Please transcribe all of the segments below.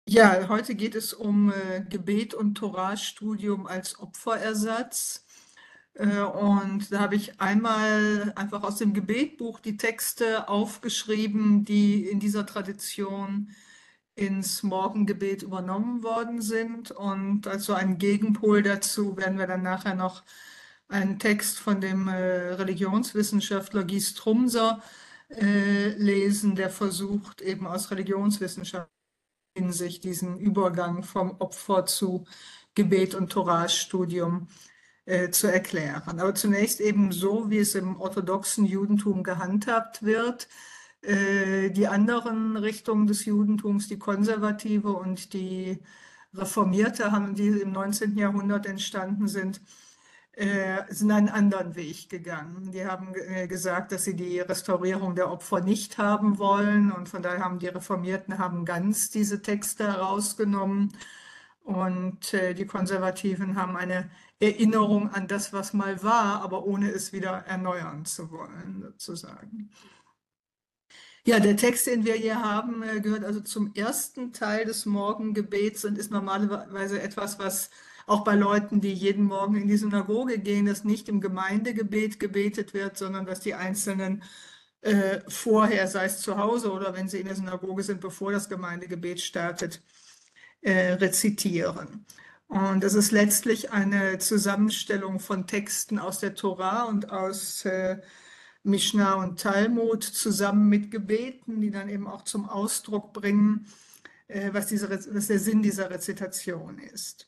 Ja, heute geht es um Gebet und Torastudium als Opferersatz. Und da habe ich einmal einfach aus dem Gebetbuch die Texte aufgeschrieben, die in dieser Tradition ins Morgengebet übernommen worden sind. Und als so einen Gegenpol dazu werden wir dann nachher noch einen Text von dem Religionswissenschaftler Guy Strumser lesen, der versucht, eben aus Religionswissenschaft Hinsicht diesen Übergang vom Opfer zu Gebet und Torastudium zu erklären. Aber zunächst eben so, wie es im orthodoxen Judentum gehandhabt wird. Die anderen Richtungen des Judentums, die konservative und die reformierte, die im 19. Jahrhundert entstanden sind, sind einen anderen Weg gegangen. Die haben gesagt, dass sie die Restaurierung der Opfer nicht haben wollen, und von daher haben die Reformierten haben ganz diese Texte herausgenommen, und die Konservativen haben eine Erinnerung an das, was mal war, aber ohne es wieder erneuern zu wollen, sozusagen. Ja, der Text, den wir hier haben, gehört also zum ersten Teil des Morgengebets und ist normalerweise etwas, was auch bei Leuten, die jeden Morgen in die Synagoge gehen, das nicht im Gemeindegebet gebetet wird, sondern dass die Einzelnen vorher, sei es zu Hause oder wenn sie in der Synagoge sind, bevor das Gemeindegebet startet, rezitieren. Und das ist letztlich eine Zusammenstellung von Texten aus der Tora und aus Mishnah und Talmud zusammen mit Gebeten, die dann eben auch zum Ausdruck bringen, was der Sinn dieser Rezitation ist.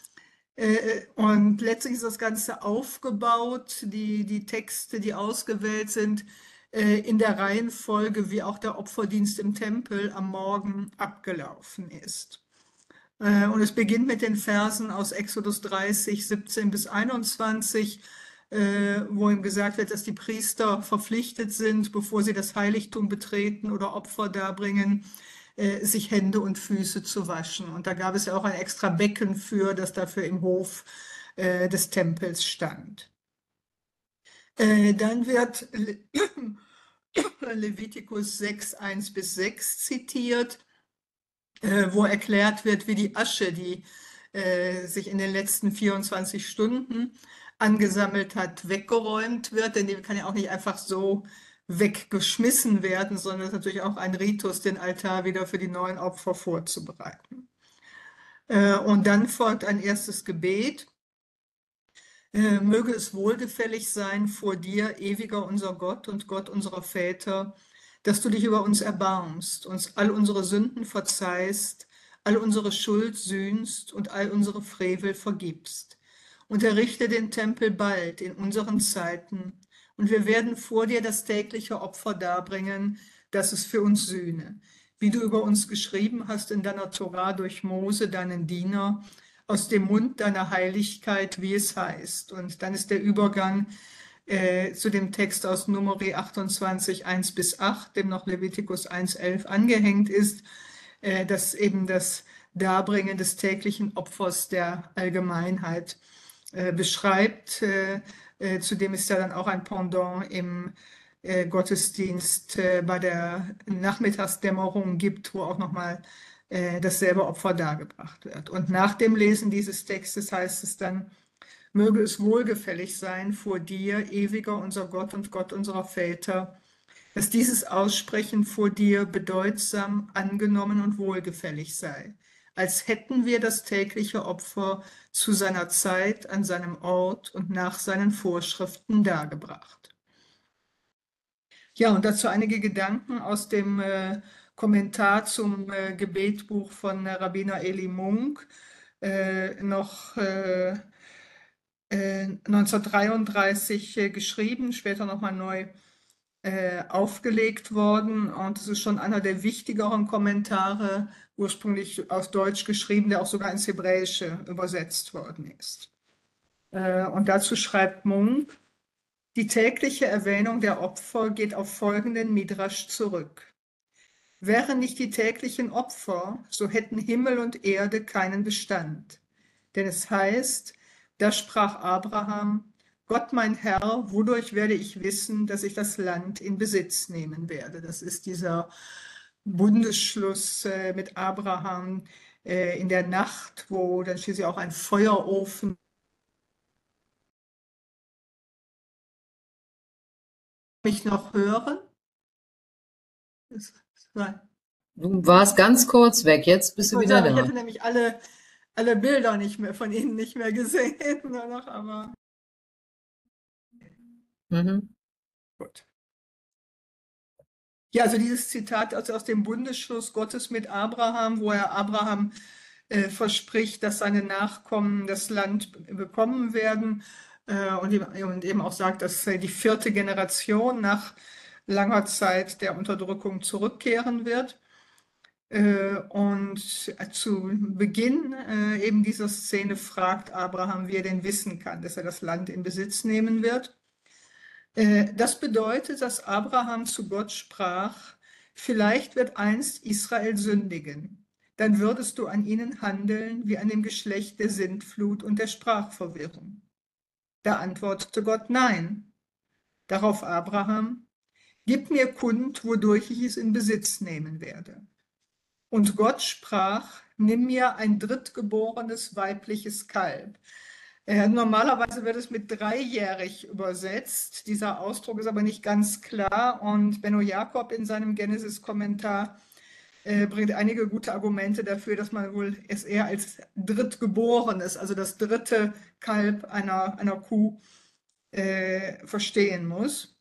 Und letztlich ist das Ganze aufgebaut, die Texte, die ausgewählt sind, in der Reihenfolge, wie auch der Opferdienst im Tempel am Morgen abgelaufen ist. Und es beginnt mit den Versen aus Exodus 30, 17 bis 21, wo ihm gesagt wird, dass die Priester verpflichtet sind, bevor sie das Heiligtum betreten oder Opfer darbringen, sich Hände und Füße zu waschen. Und da gab es ja auch ein extra Becken für, das dafür im Hof des Tempels stand. Dann wird Levitikus 6, 1 bis 6 zitiert, wo erklärt wird, wie die Asche, die sich in den letzten 24 Stunden angesammelt hat, weggeräumt wird. Denn die kann ja auch nicht einfach so weggeschmissen werden, sondern es ist natürlich auch ein Ritus, den Altar wieder für die neuen Opfer vorzubereiten. Und dann folgt ein erstes Gebet. Möge es wohlgefällig sein vor dir, ewiger unser Gott und Gott unserer Väter, dass du dich über uns erbarmst, uns all unsere Sünden verzeihst, all unsere Schuld sühnst und all unsere Frevel vergibst. Und errichte den Tempel bald in unseren Zeiten, und wir werden vor dir das tägliche Opfer darbringen, das es für uns sühne, wie du über uns geschrieben hast in deiner Tora durch Mose, deinen Diener, aus dem Mund deiner Heiligkeit, wie es heißt. Und dann ist der Übergang zu dem Text aus Numeri 28, 1 bis 8, dem noch Levitikus 1, 11 angehängt ist, das eben das Darbringen des täglichen Opfers der Allgemeinheit beschreibt. Zudem ist ja dann auch ein Pendant im Gottesdienst bei der Nachmittagsdämmerung gibt, wo auch nochmal dasselbe Opfer dargebracht wird. Und nach dem Lesen dieses Textes heißt es dann: Möge es wohlgefällig sein vor dir, ewiger unser Gott und Gott unserer Väter, dass dieses Aussprechen vor dir bedeutsam, angenommen und wohlgefällig sei, als hätten wir das tägliche Opfer zu seiner Zeit, an seinem Ort und nach seinen Vorschriften dargebracht. Ja, und dazu einige Gedanken aus dem Kommentar zum Gebetbuch von Rabbiner Eli Munk, noch 1933 geschrieben, später nochmal neu aufgelegt worden. Und es ist schon einer der wichtigeren Kommentare, ursprünglich aus Deutsch geschrieben, der auch sogar ins Hebräische übersetzt worden ist. Und dazu schreibt Munk: Die tägliche Erwähnung der Opfer geht auf folgenden Midrasch zurück. Wären nicht die täglichen Opfer, so hätten Himmel und Erde keinen Bestand. Denn es heißt, da sprach Abraham: Gott mein Herr, wodurch werde ich wissen, dass ich das Land in Besitz nehmen werde? Das ist dieser Bundesschluss mit Abraham, in der Nacht, wo dann schließlich auch ein Feuerofen mich noch hören. Das war, Du warst ganz kurz weg, jetzt ich bist du wollte wieder sagen, ich da. hätte nämlich alle Bilder nicht mehr von Ihnen nicht mehr gesehen, nur noch, aber Mhm. gut. Ja, also dieses Zitat aus dem Bundesschluss Gottes mit Abraham, wo er Abraham verspricht, dass seine Nachkommen das Land bekommen werden und eben auch sagt, dass die vierte Generation nach langer Zeit der Unterdrückung zurückkehren wird. Und zu Beginn eben dieser Szene fragt Abraham, wie er denn wissen kann, dass er das Land in Besitz nehmen wird. Das bedeutet, dass Abraham zu Gott sprach, vielleicht wird einst Israel sündigen, dann würdest du an ihnen handeln wie an dem Geschlecht der Sintflut und der Sprachverwirrung. Da antwortete Gott nein. Darauf Abraham, gib mir kund, wodurch ich es in Besitz nehmen werde. Und Gott sprach, nimm mir ein drittgeborenes weibliches Kalb. Normalerweise wird es mit dreijährig übersetzt. Dieser Ausdruck ist aber nicht ganz klar. Und Benno Jakob in seinem Genesis-Kommentar bringt einige gute Argumente dafür, dass man wohl es eher als drittgeborenes, also das dritte Kalb einer Kuh, verstehen muss.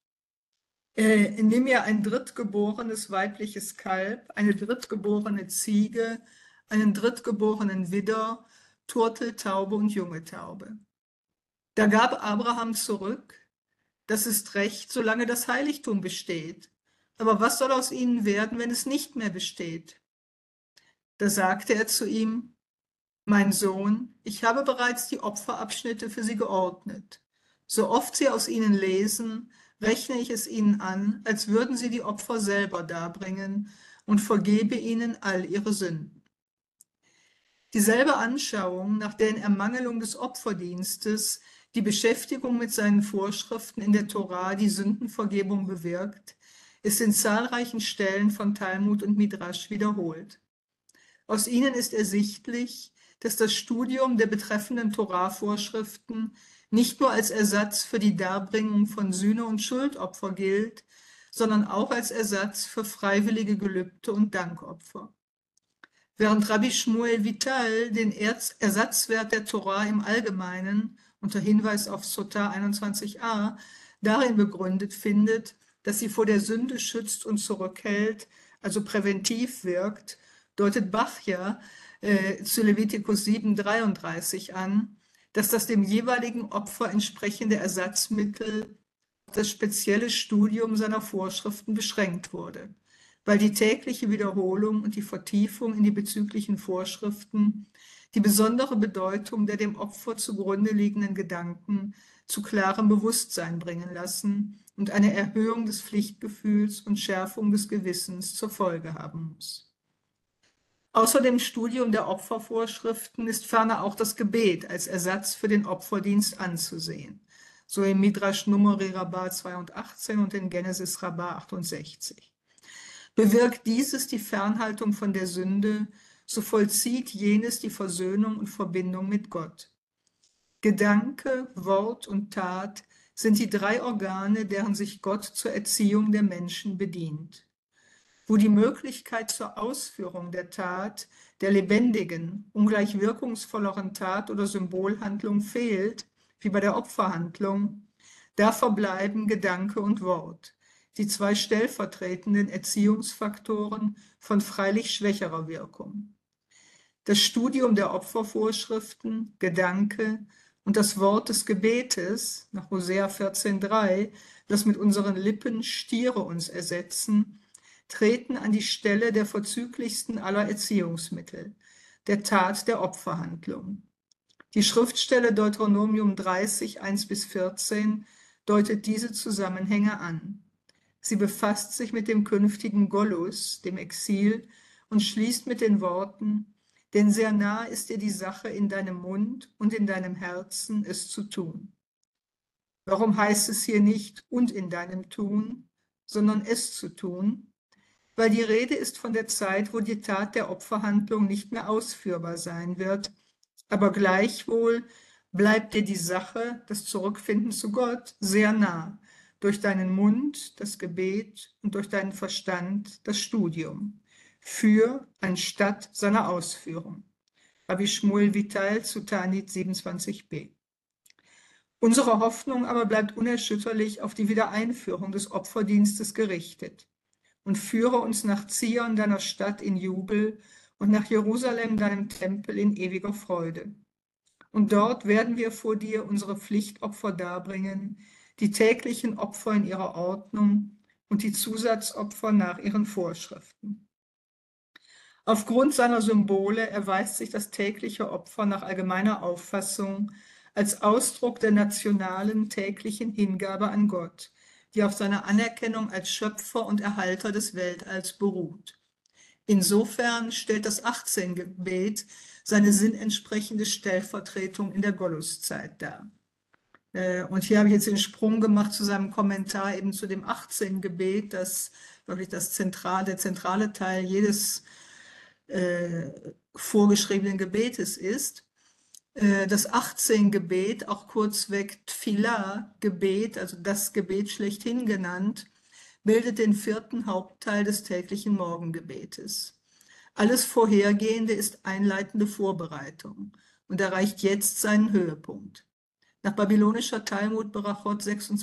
Nimm mir ein drittgeborenes weibliches Kalb, eine drittgeborene Ziege, einen drittgeborenen Widder, Turteltaube und junge Taube. Da gab Abraham zurück, das ist recht, solange das Heiligtum besteht. Aber was soll aus ihnen werden, wenn es nicht mehr besteht? Da sagte er zu ihm, mein Sohn, ich habe bereits die Opferabschnitte für sie geordnet. So oft sie aus ihnen lesen, rechne ich es ihnen an, als würden sie die Opfer selber darbringen und vergebe ihnen all ihre Sünden. Dieselbe Anschauung, nach der in Ermangelung des Opferdienstes die Beschäftigung mit seinen Vorschriften in der Tora die Sündenvergebung bewirkt, ist in zahlreichen Stellen von Talmud und Midrasch wiederholt. Aus ihnen ist ersichtlich, dass das Studium der betreffenden Tora-Vorschriften nicht nur als Ersatz für die Darbringung von Sühne- und Schuldopfer gilt, sondern auch als Ersatz für freiwillige Gelübde und Dankopfer. Während Rabbi Shmuel Vital den Ersatzwert der Tora im Allgemeinen unter Hinweis auf Sota 21a darin begründet findet, dass sie vor der Sünde schützt und zurückhält, also präventiv wirkt, deutet Bachja zu Levitikus 7,33 an, dass das dem jeweiligen Opfer entsprechende Ersatzmittel auf das spezielle Studium seiner Vorschriften beschränkt wurde, weil die tägliche Wiederholung und die Vertiefung in die bezüglichen Vorschriften die besondere Bedeutung der dem Opfer zugrunde liegenden Gedanken zu klarem Bewusstsein bringen lassen und eine Erhöhung des Pflichtgefühls und Schärfung des Gewissens zur Folge haben muss. Außer dem Studium der Opfervorschriften ist ferner auch das Gebet als Ersatz für den Opferdienst anzusehen, so im Midrash Numeri Rabbah 218 und in Genesis Rabbah 68. Bewirkt dieses die Fernhaltung von der Sünde, so vollzieht jenes die Versöhnung und Verbindung mit Gott. Gedanke, Wort und Tat sind die drei Organe, deren sich Gott zur Erziehung der Menschen bedient. Wo die Möglichkeit zur Ausführung der Tat, der lebendigen, ungleich wirkungsvolleren Tat oder Symbolhandlung fehlt, wie bei der Opferhandlung, da verbleiben Gedanke und Wort, die zwei stellvertretenden Erziehungsfaktoren von freilich schwächerer Wirkung. Das Studium der Opfervorschriften, Gedanke und das Wort des Gebetes, nach Hosea 14,3, das mit unseren Lippen Stiere uns ersetzen, treten an die Stelle der vorzüglichsten aller Erziehungsmittel, der Tat der Opferhandlung. Die Schriftstelle Deuteronomium 30, 1-14 deutet diese Zusammenhänge an. Sie befasst sich mit dem künftigen Gollus, dem Exil, und schließt mit den Worten, denn sehr nah ist dir die Sache in deinem Mund und in deinem Herzen, es zu tun. Warum heißt es hier nicht und in deinem Tun, sondern es zu tun? weil die Rede ist von der Zeit, wo die Tat der Opferhandlung nicht mehr ausführbar sein wird. Aber gleichwohl bleibt dir die Sache, das Zurückfinden zu Gott, sehr nah, durch deinen Mund, das Gebet und durch deinen Verstand, das Studium, für anstatt seiner Ausführung. Rabbi Shmuel Vital zu Tanit 27b. Unsere Hoffnung aber bleibt unerschütterlich auf die Wiedereinführung des Opferdienstes gerichtet. Und führe uns nach Zion, deiner Stadt, in Jubel und nach Jerusalem, deinem Tempel, in ewiger Freude. Und dort werden wir vor dir unsere Pflichtopfer darbringen, die täglichen Opfer in ihrer Ordnung und die Zusatzopfer nach ihren Vorschriften. Aufgrund seiner Symbole erweist sich das tägliche Opfer nach allgemeiner Auffassung als Ausdruck der nationalen täglichen Hingabe an Gott, die auf seiner Anerkennung als Schöpfer und Erhalter des Weltalls beruht. Insofern stellt das 18-Gebet seine sinnentsprechende Stellvertretung in der Golluszeit dar. Und hier habe ich jetzt den Sprung gemacht zu seinem Kommentar eben zu dem 18-Gebet, das wirklich der zentrale Teil jedes vorgeschriebenen Gebetes ist. Das 18-Gebet, auch kurzweg Tfilah-Gebet, also das Gebet schlechthin genannt, bildet den vierten Hauptteil des täglichen Morgengebetes. Alles Vorhergehende ist einleitende Vorbereitung und erreicht jetzt seinen Höhepunkt. Nach babylonischer Talmud Berachot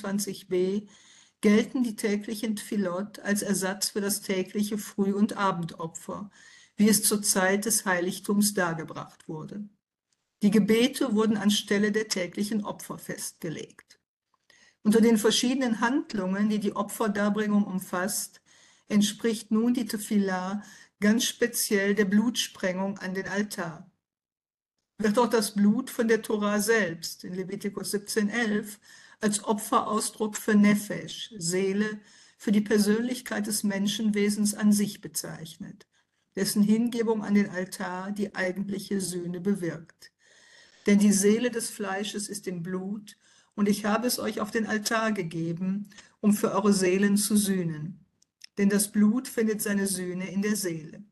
26b gelten die täglichen Tfilot als Ersatz für das tägliche Früh- und Abendopfer, wie es zur Zeit des Heiligtums dargebracht wurde. Die Gebete wurden anstelle der täglichen Opfer festgelegt. Unter den verschiedenen Handlungen, die die Opferdarbringung umfasst, entspricht nun die Tefillah ganz speziell der Blutsprengung an den Altar. Wird auch das Blut von der Tora selbst in Levitikus 17,11 als Opferausdruck für Nefesh, Seele, für die Persönlichkeit des Menschenwesens an sich bezeichnet, dessen Hingebung an den Altar die eigentliche Sühne bewirkt. Denn die Seele des Fleisches ist im Blut, und ich habe es euch auf den Altar gegeben, um für eure Seelen zu sühnen. Denn das Blut findet seine Sühne in der Seele.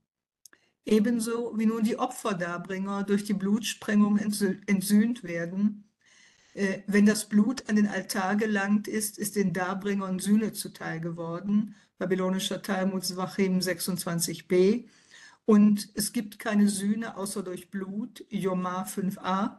Ebenso wie nun die Opferdarbringer durch die Blutsprengung entsühnt werden, wenn das Blut an den Altar gelangt ist, ist den Darbringern Sühne zuteil geworden, babylonischer Talmud Zvachim 26b, und es gibt keine Sühne außer durch Blut, Yomah 5a,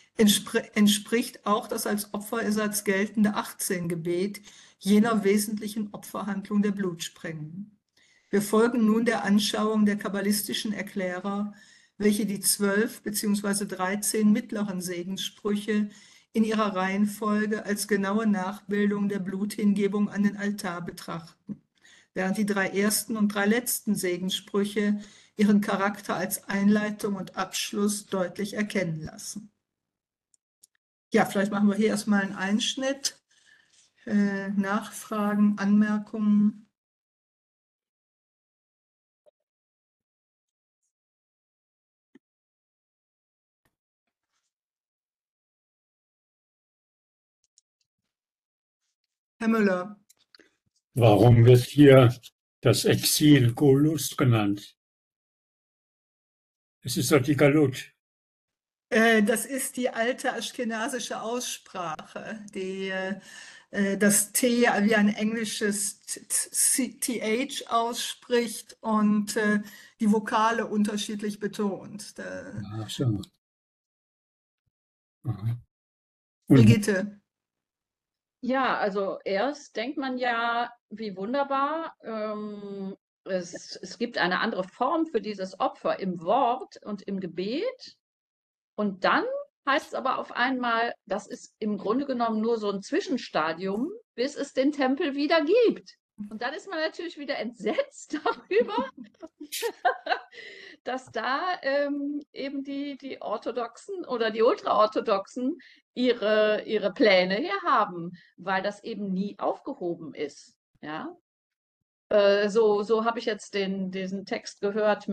entspricht auch das als Opferersatz geltende 18-Gebet jener wesentlichen Opferhandlung der Blutsprengung. Wir folgen nun der Anschauung der kabbalistischen Erklärer, welche die 12 bzw. 13 mittleren Segenssprüche in ihrer Reihenfolge als genaue Nachbildung der Bluthingebung an den Altar betrachten, während die 3 ersten und 3 letzten Segenssprüche ihren Charakter als Einleitung und Abschluss deutlich erkennen lassen. Ja, vielleicht machen wir hier erstmal einen Einschnitt. Nachfragen, Anmerkungen. Herr Müller. Warum wird hier das Exil Golus genannt? Es ist doch die Galut. Das ist die alte aschkenasische Aussprache, die das T wie ein englisches TH ausspricht und die Vokale unterschiedlich betont. Ach so. Aha. Und Brigitte. Ja, also erst denkt man ja, wie wunderbar. Es gibt eine andere Form für dieses Opfer im Wort und im Gebet. Und dann heißt es aber auf einmal, das ist im Grunde genommen nur so ein Zwischenstadium, bis es den Tempel wieder gibt. Und dann ist man natürlich wieder entsetzt darüber, dass da eben die Orthodoxen oder die Ultraorthodoxen ihre Pläne her haben, weil das eben nie aufgehoben ist. Ja? So habe ich jetzt diesen Text gehört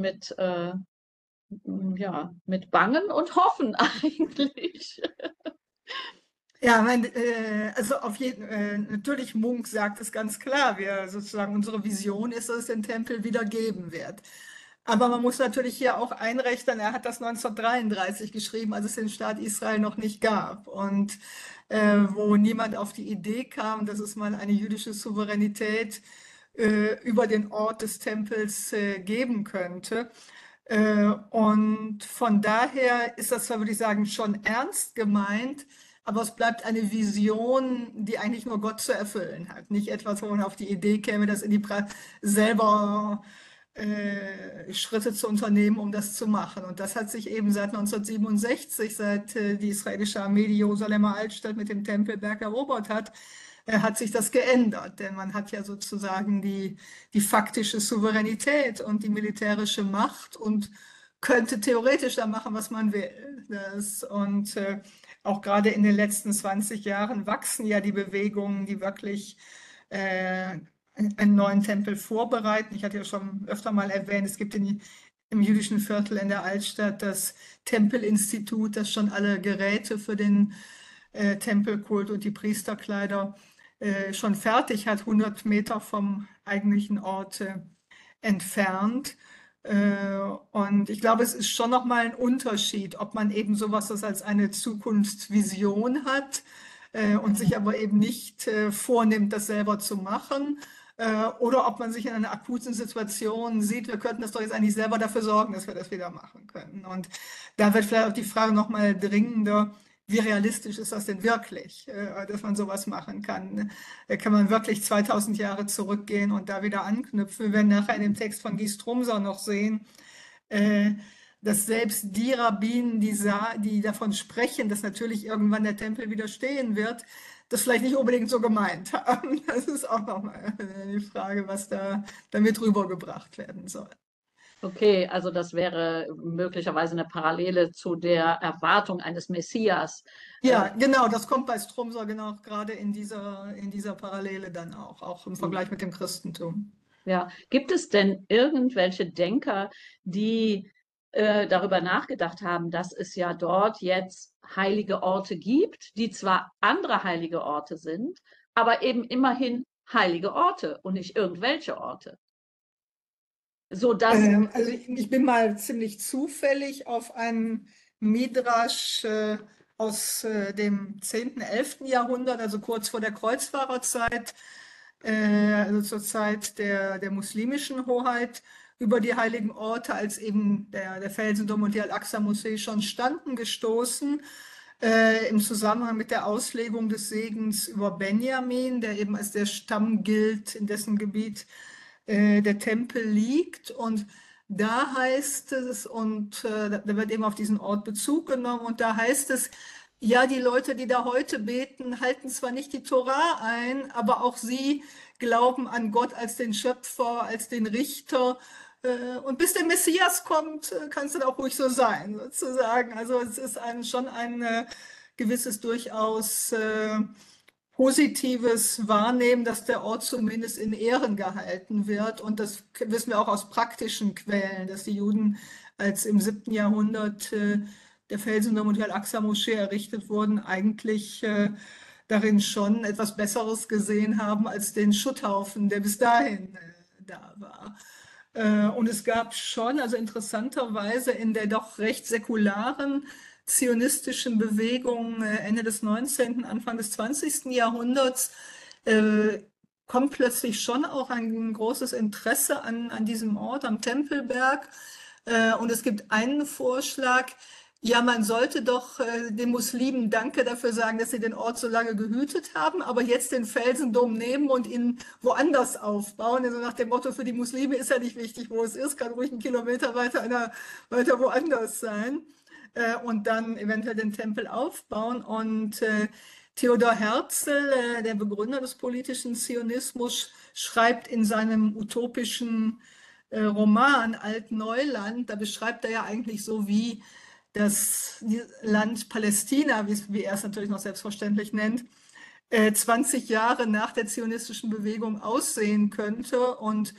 ja, mit Bangen und Hoffen eigentlich. Ja, also natürlich Munk sagt es ganz klar, wir sozusagen unsere Vision ist, dass es den Tempel wieder geben wird. Aber man muss natürlich hier auch einrechnen, er hat das 1933 geschrieben, als es den Staat Israel noch nicht gab und wo niemand auf die Idee kam, dass es mal eine jüdische Souveränität über den Ort des Tempels geben könnte. Und von daher ist das zwar, würde ich sagen, schon ernst gemeint, aber es bleibt eine Vision, die eigentlich nur Gott zu erfüllen hat. Nicht etwas, wo man auf die Idee käme, das in die selber Schritte zu unternehmen, um das zu machen. Und das hat sich eben seit 1967, seit die israelische Armee die Jerusalemer Altstadt mit dem Tempelberg erobert hat sich das geändert. Denn man hat ja sozusagen die faktische Souveränität und die militärische Macht und könnte theoretisch da machen, was man will. Auch gerade in den letzten 20 Jahren wachsen ja die Bewegungen, die wirklich einen neuen Tempel vorbereiten. Ich hatte ja schon öfter mal erwähnt, es gibt im jüdischen Viertel in der Altstadt das Tempelinstitut, das schon alle Geräte für den Tempelkult und die Priesterkleider schon fertig hat, 100 Meter vom eigentlichen Ort entfernt. Und ich glaube, es ist schon nochmal ein Unterschied, ob man eben sowas als eine Zukunftsvision hat und sich aber eben nicht vornimmt, das selber zu machen. Oder ob man sich in einer akuten Situation sieht, wir könnten das doch jetzt eigentlich selber dafür sorgen, dass wir das wieder machen können. Und da wird vielleicht auch die Frage nochmal dringender, wie realistisch ist das denn wirklich, dass man sowas machen kann? Kann man wirklich 2000 Jahre zurückgehen und da wieder anknüpfen? Wir werden nachher in dem Text von Guy Strumser noch sehen, dass selbst die Rabbinen, die davon sprechen, dass natürlich irgendwann der Tempel wieder stehen wird, das vielleicht nicht unbedingt so gemeint haben. Das ist auch nochmal die Frage, was da damit rübergebracht werden soll. Okay, also das wäre möglicherweise eine Parallele zu der Erwartung eines Messias. Ja, genau, das kommt bei Strumser genau gerade in dieser Parallele dann auch im Vergleich mit dem Christentum. Ja, gibt es denn irgendwelche Denker, die darüber nachgedacht haben, dass es ja dort jetzt heilige Orte gibt, die zwar andere heilige Orte sind, aber eben immerhin heilige Orte und nicht irgendwelche Orte? Sodass, Also ich bin mal ziemlich zufällig auf einen Midrasch aus dem 10., 11. Jahrhundert, also kurz vor der Kreuzfahrerzeit, also zur Zeit der muslimischen Hoheit, über die heiligen Orte, als eben der Felsendom und die Al-Aqsa-Moschee schon standen, gestoßen, im Zusammenhang mit der Auslegung des Segens über Benjamin, der eben als der Stamm gilt, in dessen Gebiet der Tempel liegt. Und da heißt es, und da wird eben auf diesen Ort Bezug genommen, und da heißt es, ja, die Leute, die da heute beten, halten zwar nicht die Tora ein, aber auch sie glauben an Gott als den Schöpfer, als den Richter. Und bis der Messias kommt, kann es dann auch ruhig so sein, sozusagen. Also es ist schon ein gewisses durchaus positives Wahrnehmen, dass der Ort zumindest in Ehren gehalten wird. Und das wissen wir auch aus praktischen Quellen, dass die Juden, als im 7. Jahrhundert der Felsendom und die Al-Aqsa-Moschee errichtet wurden, eigentlich darin schon etwas Besseres gesehen haben als den Schutthaufen, der bis dahin da war. Und es gab schon, also interessanterweise in der doch recht säkularen zionistischen Bewegung Ende des 19., Anfang des 20. Jahrhunderts kommt plötzlich schon auch ein großes Interesse an diesem Ort, am Tempelberg. Und es gibt einen Vorschlag, ja, man sollte doch den Muslimen Danke dafür sagen, dass sie den Ort so lange gehütet haben, aber jetzt den Felsendom nehmen und ihn woanders aufbauen. Also nach dem Motto, für die Muslime ist ja nicht wichtig, wo es ist, kann ruhig einen Kilometer weiter woanders sein. Und dann eventuell den Tempel aufbauen. Und Theodor Herzl, der Begründer des politischen Zionismus, schreibt in seinem utopischen Roman Alt-Neuland, da beschreibt er ja eigentlich so, wie das Land Palästina, wie er es natürlich noch selbstverständlich nennt, 20 Jahre nach der zionistischen Bewegung aussehen könnte. Und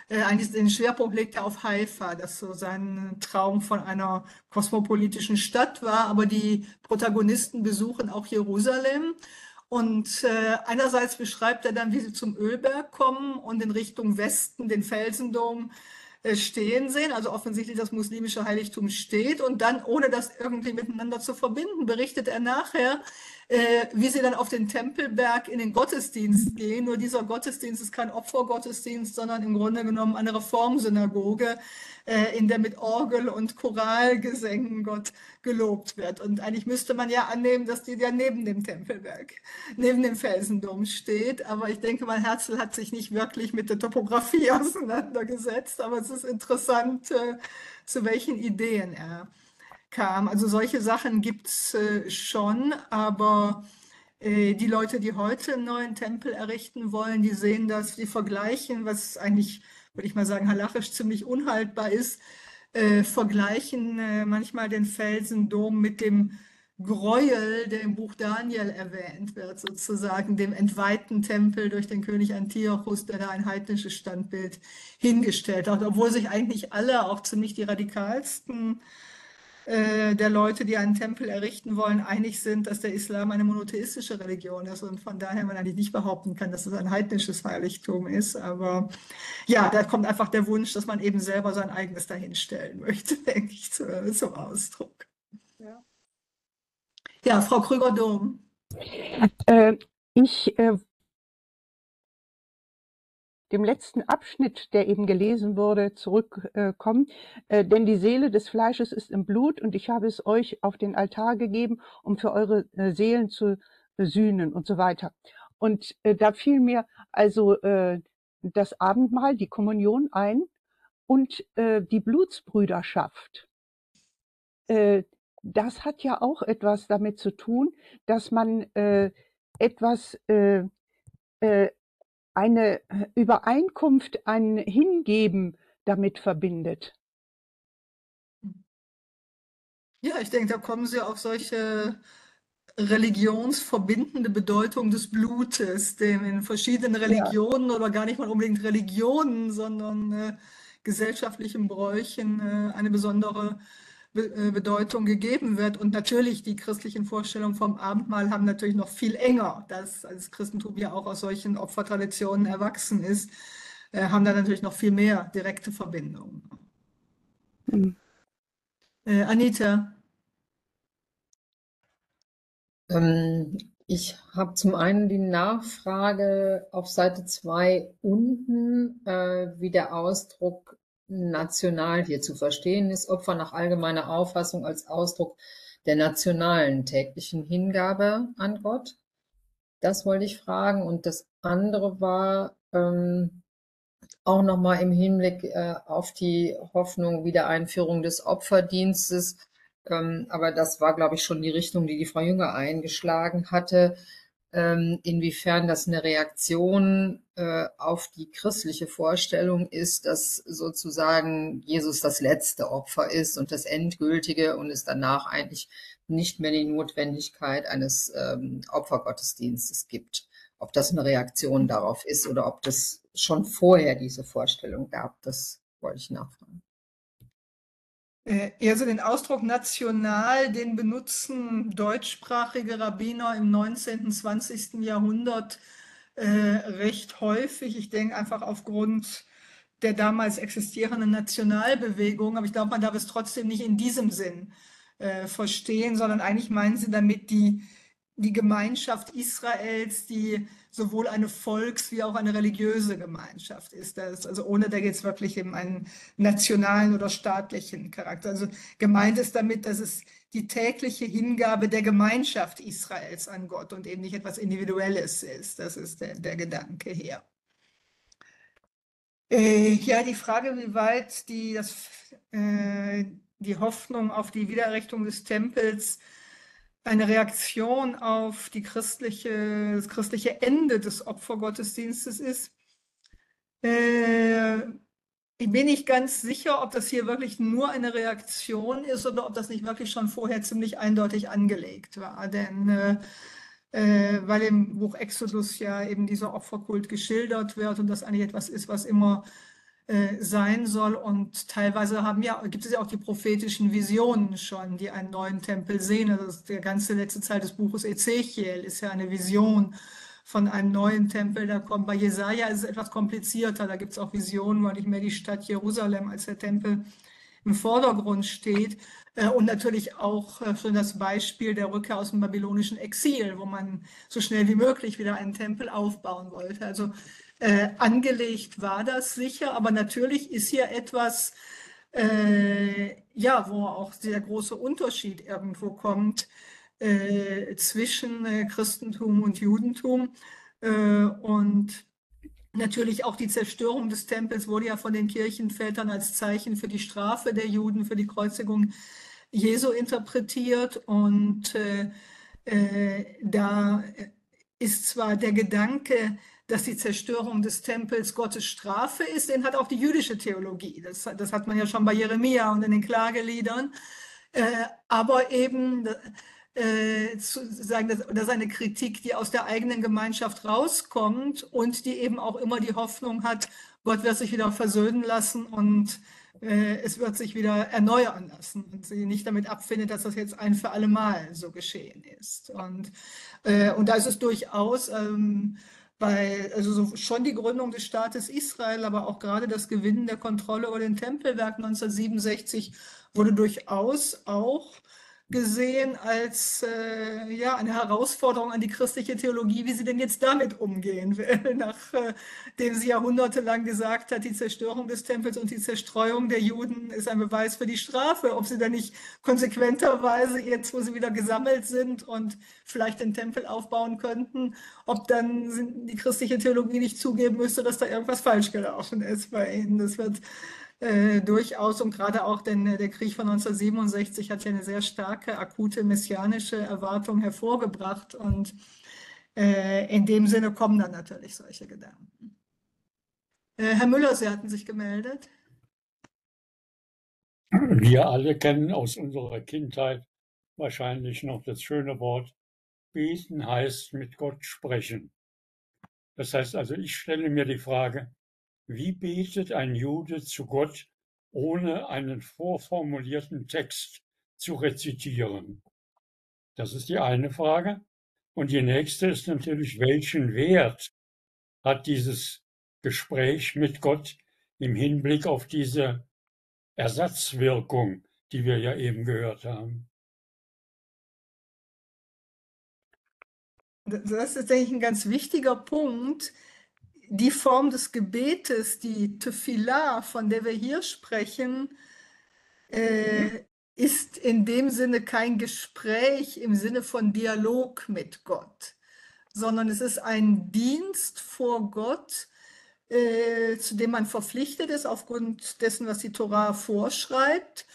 eigentlich den Schwerpunkt legt er auf Haifa, das so sein Traum von einer kosmopolitischen Stadt war. Aber die Protagonisten besuchen auch Jerusalem. Und einerseits beschreibt er dann, wie sie zum Ölberg kommen und in Richtung Westen den Felsendom stehen sehen, also offensichtlich das muslimische Heiligtum steht. Und dann, ohne das irgendwie miteinander zu verbinden, berichtet er nachher, wie sie dann auf den Tempelberg in den Gottesdienst gehen. Nur dieser Gottesdienst ist kein Opfergottesdienst, sondern im Grunde genommen eine Reformsynagoge, in der mit Orgel und Choralgesängen Gott gelobt wird. Und eigentlich müsste man ja annehmen, dass die ja neben dem Tempelberg, neben dem Felsendom steht. Aber ich denke mal, Herzl hat sich nicht wirklich mit der Topographie auseinandergesetzt. Aber es ist interessant, zu welchen Ideen er kam. Also solche Sachen gibt es schon, aber die Leute, die heute einen neuen Tempel errichten wollen, die sehen das, die vergleichen, was eigentlich, würde ich mal sagen, halachisch ziemlich unhaltbar ist, vergleichen manchmal den Felsendom mit dem Gräuel, der im Buch Daniel erwähnt wird, sozusagen dem entweihten Tempel durch den König Antiochus, der da ein heidnisches Standbild hingestellt hat, obwohl sich eigentlich alle, auch ziemlich die radikalsten der Leute, die einen Tempel errichten wollen, einig sind, dass der Islam eine monotheistische Religion ist und von daher man eigentlich nicht behaupten kann, dass es ein heidnisches Heiligtum ist. Aber ja, da kommt einfach der Wunsch, dass man eben selber sein eigenes dahinstellen möchte, denke ich, zum Ausdruck. Ja. Ja, Frau Krüger-Dom. Ich dem letzten Abschnitt, der eben gelesen wurde, zurückkommen. Denn die Seele des Fleisches ist im Blut und ich habe es euch auf den Altar gegeben, um für eure Seelen zu sühnen und so weiter. Und da fiel mir also das Abendmahl, die Kommunion ein und die Blutsbrüderschaft. Das hat ja auch etwas damit zu tun, dass man eine Übereinkunft, ein Hingeben damit verbindet. Ja, ich denke, da kommen Sie auf solche religionsverbindende Bedeutung des Blutes, dem in verschiedenen Religionen oder gar nicht mal unbedingt Religionen, sondern gesellschaftlichen Bräuchen eine besondere Bedeutung gegeben wird. Und natürlich die christlichen Vorstellungen vom Abendmahl haben natürlich noch viel enger, das Christentum ja auch aus solchen Opfertraditionen erwachsen ist, haben da natürlich noch viel mehr direkte Verbindungen. Anita. Ich habe zum einen die Nachfrage auf Seite 2 unten, wie der Ausdruck national hier zu verstehen ist. Opfer nach allgemeiner Auffassung als Ausdruck der nationalen täglichen Hingabe an Gott. Das wollte ich fragen. Und das andere war auch nochmal im Hinblick auf die Hoffnung Wiedereinführung des Opferdienstes. Aber das war, glaube ich, schon die Richtung, die Frau Jünger eingeschlagen hatte, inwiefern das eine Reaktion auf die christliche Vorstellung ist, dass sozusagen Jesus das letzte Opfer ist und das endgültige und es danach eigentlich nicht mehr die Notwendigkeit eines Opfergottesdienstes gibt. Ob das eine Reaktion darauf ist oder ob das schon vorher diese Vorstellung gab, das wollte ich nachfragen. Also den Ausdruck national, den benutzen deutschsprachige Rabbiner im 19., 20. Jahrhundert recht häufig. Ich denke einfach aufgrund der damals existierenden Nationalbewegung, aber ich glaube, man darf es trotzdem nicht in diesem Sinn verstehen, sondern eigentlich meinen sie damit die Gemeinschaft Israels, die sowohl eine wie auch eine religiöse Gemeinschaft ist. Also ohne, da geht es wirklich um einen nationalen oder staatlichen Charakter. Also gemeint ist damit, dass es die tägliche Hingabe der Gemeinschaft Israels an Gott und eben nicht etwas Individuelles ist. Das ist der Gedanke hier. Ja, die Frage, wie weit die Hoffnung auf die Wiedererrichtung des Tempels eine Reaktion auf das christliche Ende des Opfergottesdienstes ist. Ich bin nicht ganz sicher, ob das hier wirklich nur eine Reaktion ist oder ob das nicht wirklich schon vorher ziemlich eindeutig angelegt war. Denn weil im Buch Exodus ja eben dieser Opferkult geschildert wird und das eigentlich etwas ist, was immer sein soll. Und teilweise gibt es ja auch die prophetischen Visionen schon, die einen neuen Tempel sehen. Also der ganze letzte Teil des Buches Ezechiel ist ja eine Vision von einem neuen Tempel. Da kommt bei Jesaja ist es etwas komplizierter. Da gibt es auch Visionen, wo nicht mehr die Stadt Jerusalem als der Tempel im Vordergrund steht. Und natürlich auch schon das Beispiel der Rückkehr aus dem babylonischen Exil, wo man so schnell wie möglich wieder einen Tempel aufbauen wollte. Also angelegt war das sicher, aber natürlich ist hier etwas, ja, wo auch der große Unterschied irgendwo kommt zwischen Christentum und Judentum. Und natürlich auch die Zerstörung des Tempels wurde ja von den Kirchenvätern als Zeichen für die Strafe der Juden, für die Kreuzigung Jesu interpretiert. Und da ist zwar der Gedanke, dass die Zerstörung des Tempels Gottes Strafe ist, den hat auch die jüdische Theologie. Das hat man ja schon bei Jeremia und in den Klageliedern. Aber eben zu sagen, das ist eine Kritik, die aus der eigenen Gemeinschaft rauskommt und die eben auch immer die Hoffnung hat, Gott wird sich wieder versöhnen lassen und es wird sich wieder erneuern lassen und sie nicht damit abfindet, dass das jetzt ein für alle Mal so geschehen ist. Und da ist es durchaus also schon die Gründung des Staates Israel, aber auch gerade das Gewinnen der Kontrolle über den Tempelberg 1967 wurde durchaus auch gesehen als ja, eine Herausforderung an die christliche Theologie, wie sie denn jetzt damit umgehen will, nachdem sie jahrhundertelang gesagt hat, die Zerstörung des Tempels und die Zerstreuung der Juden ist ein Beweis für die Strafe, ob sie dann nicht konsequenterweise jetzt, wo sie wieder gesammelt sind und vielleicht den Tempel aufbauen könnten, ob dann die christliche Theologie nicht zugeben müsste, dass da irgendwas falsch gelaufen ist bei ihnen. Das wird durchaus und gerade auch, denn der Krieg von 1967 hat ja eine sehr starke, akute messianische Erwartung hervorgebracht und in dem Sinne kommen dann natürlich solche Gedanken. Herr Müller, Sie hatten sich gemeldet. Wir alle kennen aus unserer Kindheit wahrscheinlich noch das schöne Wort, beten heißt mit Gott sprechen. Das heißt also, ich stelle mir die Frage, wie betet ein Jude zu Gott, ohne einen vorformulierten Text zu rezitieren? Das ist die eine Frage. Und die nächste ist natürlich, welchen Wert hat dieses Gespräch mit Gott im Hinblick auf diese Ersatzwirkung, die wir ja eben gehört haben? Das ist, denke ich, ein ganz wichtiger Punkt. Die Form des Gebetes, die Tefillah, von der wir hier sprechen, ist in dem Sinne kein Gespräch im Sinne von Dialog mit Gott, sondern es ist ein Dienst vor Gott, zu dem man verpflichtet ist aufgrund dessen, was die Tora vorschreibt.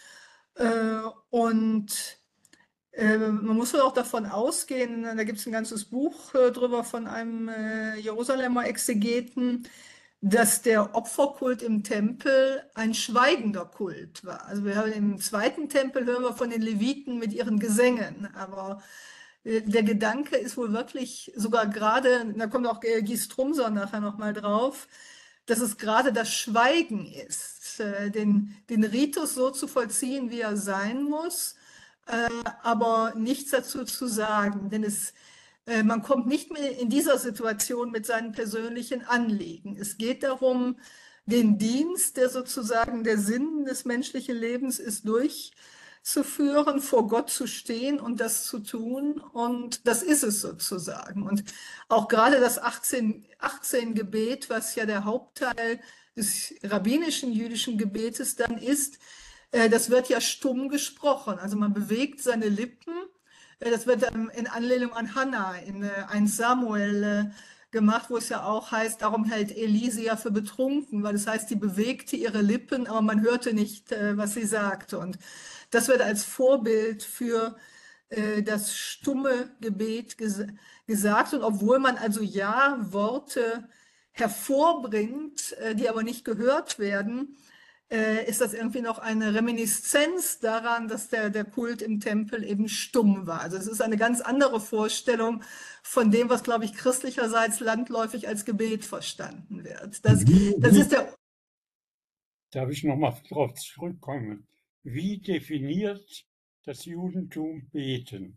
Und man muss wohl auch davon ausgehen, da gibt es ein ganzes Buch drüber von einem Jerusalemer Exegeten, dass der Opferkult im Tempel ein schweigender Kult war. Also wir haben im zweiten Tempel hören wir von den Leviten mit ihren Gesängen, aber der Gedanke ist wohl wirklich sogar gerade, da kommt auch Guy Strumser nachher nochmal drauf, dass es gerade das Schweigen ist, den Ritus so zu vollziehen, wie er sein muss, aber nichts dazu zu sagen, denn man kommt nicht mehr in dieser Situation mit seinen persönlichen Anliegen. Es geht darum, den Dienst, der sozusagen der Sinn des menschlichen Lebens ist, durchzuführen, vor Gott zu stehen und das zu tun. Und das ist es sozusagen. Und auch gerade das 18-Gebet, was ja der Hauptteil des rabbinischen jüdischen Gebetes dann ist, das wird ja stumm gesprochen. Also man bewegt seine Lippen. Das wird in Anlehnung an Hannah in 1 Samuel gemacht, wo es ja auch heißt, darum hält Elise ja für betrunken, weil das heißt, sie bewegte ihre Lippen, aber man hörte nicht, was sie sagte. Und das wird als Vorbild für das stumme Gebet gesagt. Und obwohl man also ja Worte hervorbringt, die aber nicht gehört werden, ist das irgendwie noch eine Reminiszenz daran, dass der Kult im Tempel eben stumm war. Also es ist eine ganz andere Vorstellung von dem, was, glaube ich, christlicherseits landläufig als Gebet verstanden wird. Das ist der Darf ich nochmal darauf zurückkommen? Wie definiert das Judentum Beten?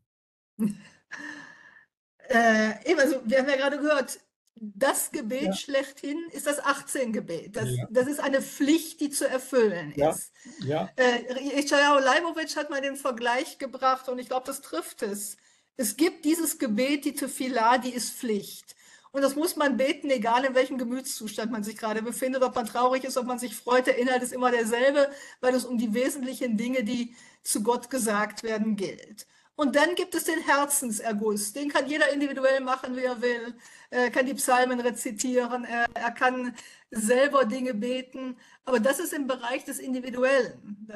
Eben, also wir haben ja gerade gehört, das Gebet Ja, schlechthin ist das 18-Gebet. ja, Das ist eine Pflicht, die zu erfüllen ja, ist. ja, Yeshayahu Leibowitsch hat mal den Vergleich gebracht und ich glaube, das trifft es. Es gibt dieses Gebet, die Tefillah, die ist Pflicht. Und das muss man beten, egal in welchem Gemütszustand man sich gerade befindet, ob man traurig ist, ob man sich freut. Der Inhalt ist immer derselbe, weil es um die wesentlichen Dinge, die zu Gott gesagt werden, gilt. Und dann gibt es den Herzenserguss. Den kann jeder individuell machen, wie er will. Er kann die Psalmen rezitieren, er kann selber Dinge beten. Aber das ist im Bereich des Individuellen.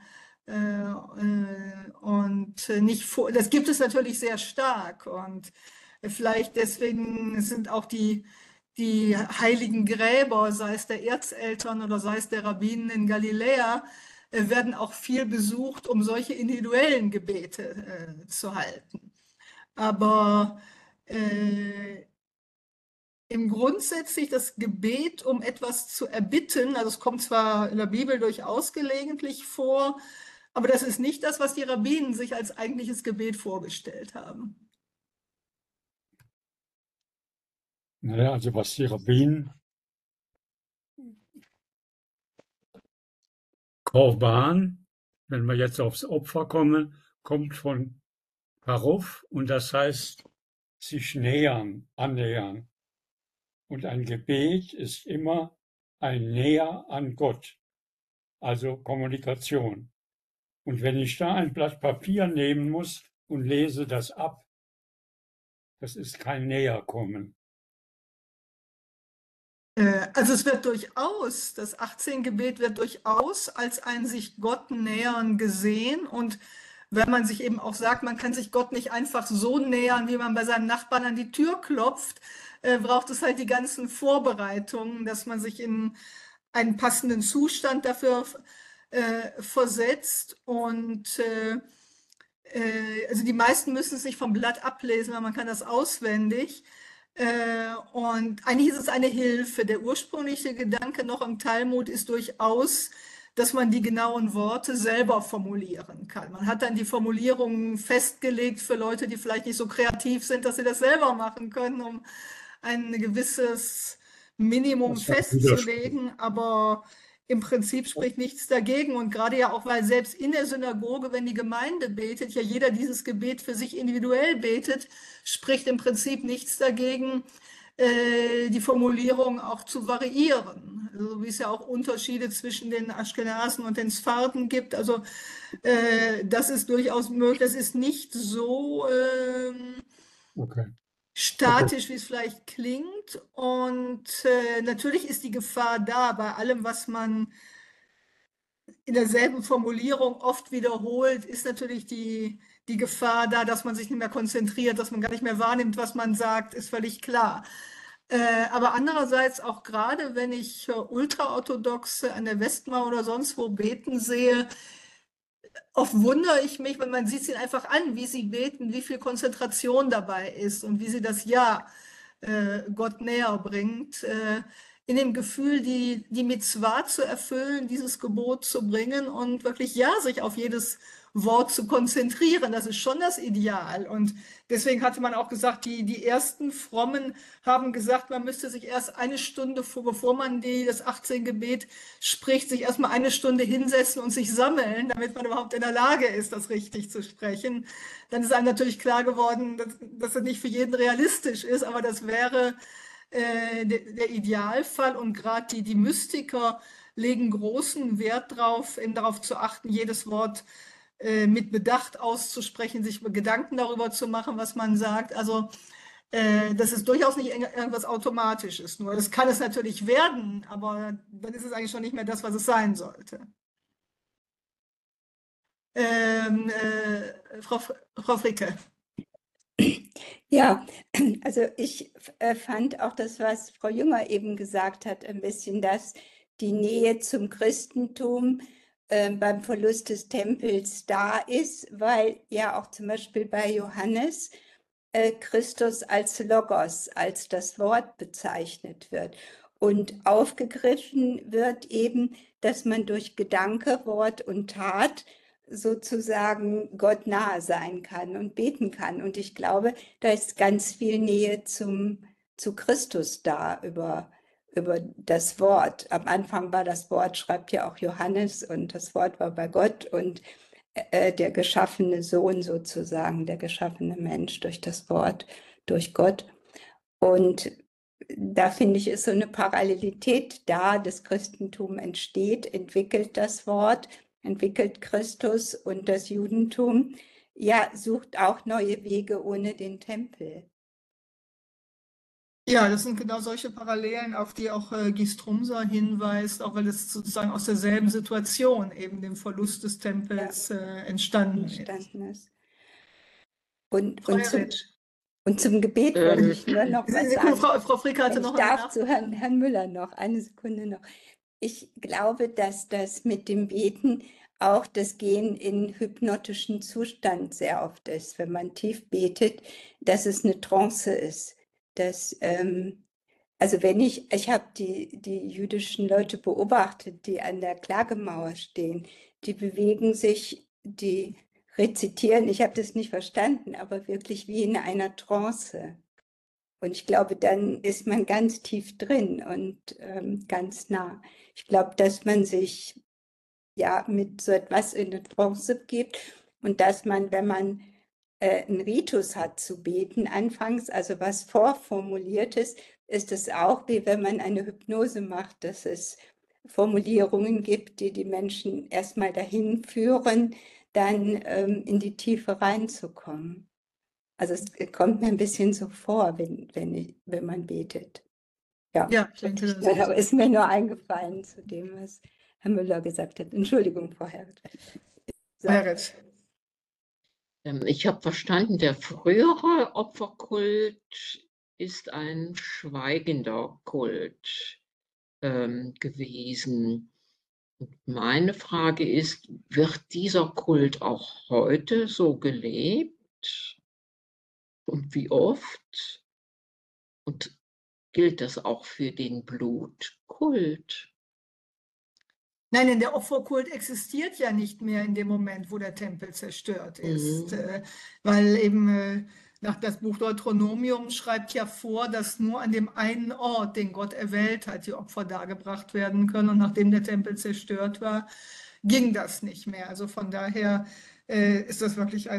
Und nicht vor, das gibt es natürlich sehr stark. Und vielleicht deswegen sind auch die heiligen Gräber, sei es der Erzeltern oder sei es der Rabbinen in Galiläa, werden auch viel besucht, um solche individuellen Gebete zu halten. Aber im grundsätzlich das Gebet, um etwas zu erbitten, also es kommt zwar in der Bibel durchaus gelegentlich vor, aber das ist nicht das, was die Rabbinen sich als eigentliches Gebet vorgestellt haben. naja, also was die Rabbinen, Korban, wenn wir jetzt aufs Opfer kommen, kommt von Paruf und das heißt sich nähern, annähern. Und ein Gebet ist immer ein Näher an Gott, also Kommunikation. Und wenn ich da ein Blatt Papier nehmen muss und lese das ab, das ist kein Näherkommen. Also es wird durchaus, das 18-Gebet wird durchaus als ein sich Gott nähern gesehen. Und wenn man sich eben auch sagt, man kann sich Gott nicht einfach so nähern, wie man bei seinem Nachbarn an die Tür klopft, braucht es halt die ganzen Vorbereitungen, dass man sich in einen passenden Zustand dafür versetzt. Und also die meisten müssen es nicht vom Blatt ablesen, weil man kann das auswendig. Und eigentlich ist es eine Hilfe. Der ursprüngliche Gedanke noch im Talmud ist durchaus, dass man die genauen Worte selber formulieren kann. Man hat dann die Formulierungen festgelegt für Leute, die vielleicht nicht so kreativ sind, dass sie das selber machen können, um ein gewisses Minimum Das hat Widerspruch. festzulegen. Aber im Prinzip spricht nichts dagegen. Und gerade ja auch, weil selbst in der Synagoge, wenn die Gemeinde betet, ja jeder dieses Gebet für sich individuell betet, spricht im Prinzip nichts dagegen, die Formulierung auch zu variieren. Also wie es ja auch Unterschiede zwischen den Aschkenasen und den Sepharden gibt. Also das ist durchaus möglich. Das ist nicht so Okay. statisch, wie es vielleicht klingt. Und natürlich ist die Gefahr da bei allem, was man in derselben Formulierung oft wiederholt, ist natürlich die Gefahr da, dass man sich nicht mehr konzentriert, dass man gar nicht mehr wahrnimmt, was man sagt, ist völlig klar. Aber andererseits auch gerade, wenn ich Ultraorthodoxe an der Westmauer oder sonst wo beten sehe, oft wundere ich mich, weil man sieht sie einfach an, wie sie beten, wie viel Konzentration dabei ist und wie sie das Ja Gott näher bringt, in dem Gefühl, die Mitzwa zu erfüllen, dieses Gebot zu bringen und wirklich ja, sich auf jedes Wort zu konzentrieren. Das ist schon das Ideal. Und deswegen hatte man auch gesagt, die ersten Frommen haben gesagt, man müsste sich erst eine Stunde, bevor man das 18-Gebet spricht, sich erstmal eine Stunde hinsetzen und sich sammeln, damit man überhaupt in der Lage ist, das richtig zu sprechen. Dann ist einem natürlich klar geworden, dass das nicht für jeden realistisch ist, aber das wäre der Idealfall. Und gerade die Mystiker legen großen Wert darauf, eben darauf zu achten, jedes Wort mit Bedacht auszusprechen, sich Gedanken darüber zu machen, was man sagt. Also das ist durchaus nicht irgendwas Automatisches. Nur das kann es natürlich werden, aber dann ist es eigentlich schon nicht mehr das, was es sein sollte. Frau Fricke. Ja, also ich fand auch das, was Frau Jünger eben gesagt hat, ein bisschen, dass die Nähe zum Christentum beim Verlust des Tempels da ist, weil ja auch zum Beispiel bei Johannes Christus als Logos, als das Wort bezeichnet wird. Und aufgegriffen wird eben, dass man durch Gedanke, Wort und Tat sozusagen Gott nahe sein kann und beten kann. Und ich glaube, da ist ganz viel Nähe zu Christus da über das Wort. Am Anfang war das Wort, schreibt ja auch Johannes, und das Wort war bei Gott und der geschaffene Sohn sozusagen, der geschaffene Mensch durch das Wort, durch Gott. Und da finde ich, ist so eine Parallelität da. Das Christentum entsteht, entwickelt das Wort, entwickelt Christus, und das Judentum, ja, sucht auch neue Wege ohne den Tempel. Ja, das sind genau solche Parallelen, auf die auch Guy Strumser hinweist, auch weil es sozusagen aus derselben Situation, eben dem Verlust des Tempels, entstanden ist. Ist. Und Frau Herrich. zum Gebet wollte ich nur noch was Sekunde, sagen. Frau Frick hatte Wenn noch ich eine darf, zu Herrn Müller noch, eine Sekunde noch. Ich glaube, dass das mit dem Beten auch das Gehen in hypnotischen Zustand sehr oft ist, wenn man tief betet, dass es eine Trance ist. Dass, also wenn ich habe die jüdischen Leute beobachtet, die an der Klagemauer stehen, die bewegen sich, die rezitieren, ich habe das nicht verstanden, aber wirklich wie in einer Trance. Und ich glaube, dann ist man ganz tief drin und ganz nah. Ich glaube, dass man sich ja mit so etwas in eine Trance gibt und dass man, wenn man einen Ritus hat zu beten, anfangs, also was vorformuliertes, ist es auch wie wenn man eine Hypnose macht, dass es Formulierungen gibt, die die Menschen erstmal dahin führen, dann in die Tiefe reinzukommen. Also es kommt mir ein bisschen so vor, wenn man betet. Ja, Ja, ich denke, das aber ist mir nur eingefallen zu dem, was Herr Müller gesagt hat. Entschuldigung, Frau Herrich. So. Herrich. Ich habe verstanden, der frühere Opferkult ist ein schweigender Kult gewesen. Und meine Frage ist, wird dieser Kult auch heute so gelebt? Und wie oft? Und gilt das auch für den Blutkult? Nein, denn der Opferkult existiert ja nicht mehr in dem Moment, wo der Tempel zerstört ist, weil eben das Buch Deuteronomium schreibt ja vor, dass nur an dem einen Ort, den Gott erwählt hat, die Opfer dargebracht werden können. Und nachdem der Tempel zerstört war, ging das nicht mehr. Also von daher ist das wirklich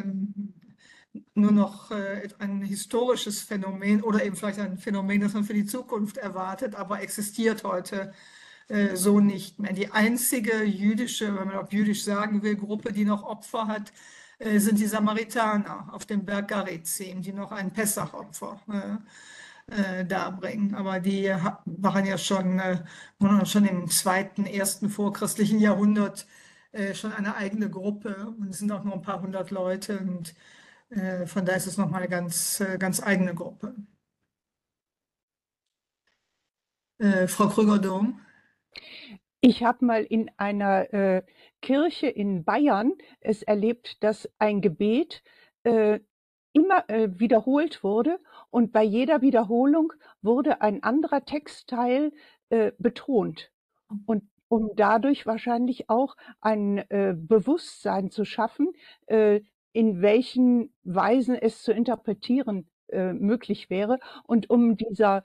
nur noch ein historisches Phänomen oder eben vielleicht ein Phänomen, das man für die Zukunft erwartet, aber existiert heute so nicht mehr. Die einzige jüdische, wenn man auch jüdisch sagen will, Gruppe, die noch Opfer hat, sind die Samaritaner auf dem Berg Garizim, die noch ein Pessachopfer darbringen. Aber die waren ja schon im 2., 1. vorchristlichen Jahrhundert schon eine eigene Gruppe, und es sind auch nur ein paar hundert Leute, und von daher ist es nochmal eine ganz eigene Gruppe. Frau Krüger-Dom? Ich habe mal in einer Kirche in Bayern es erlebt, dass ein Gebet immer wiederholt wurde, und bei jeder Wiederholung wurde ein anderer Textteil betont. Und um dadurch wahrscheinlich auch ein Bewusstsein zu schaffen, in welchen Weisen es zu interpretieren möglich wäre, und um dieser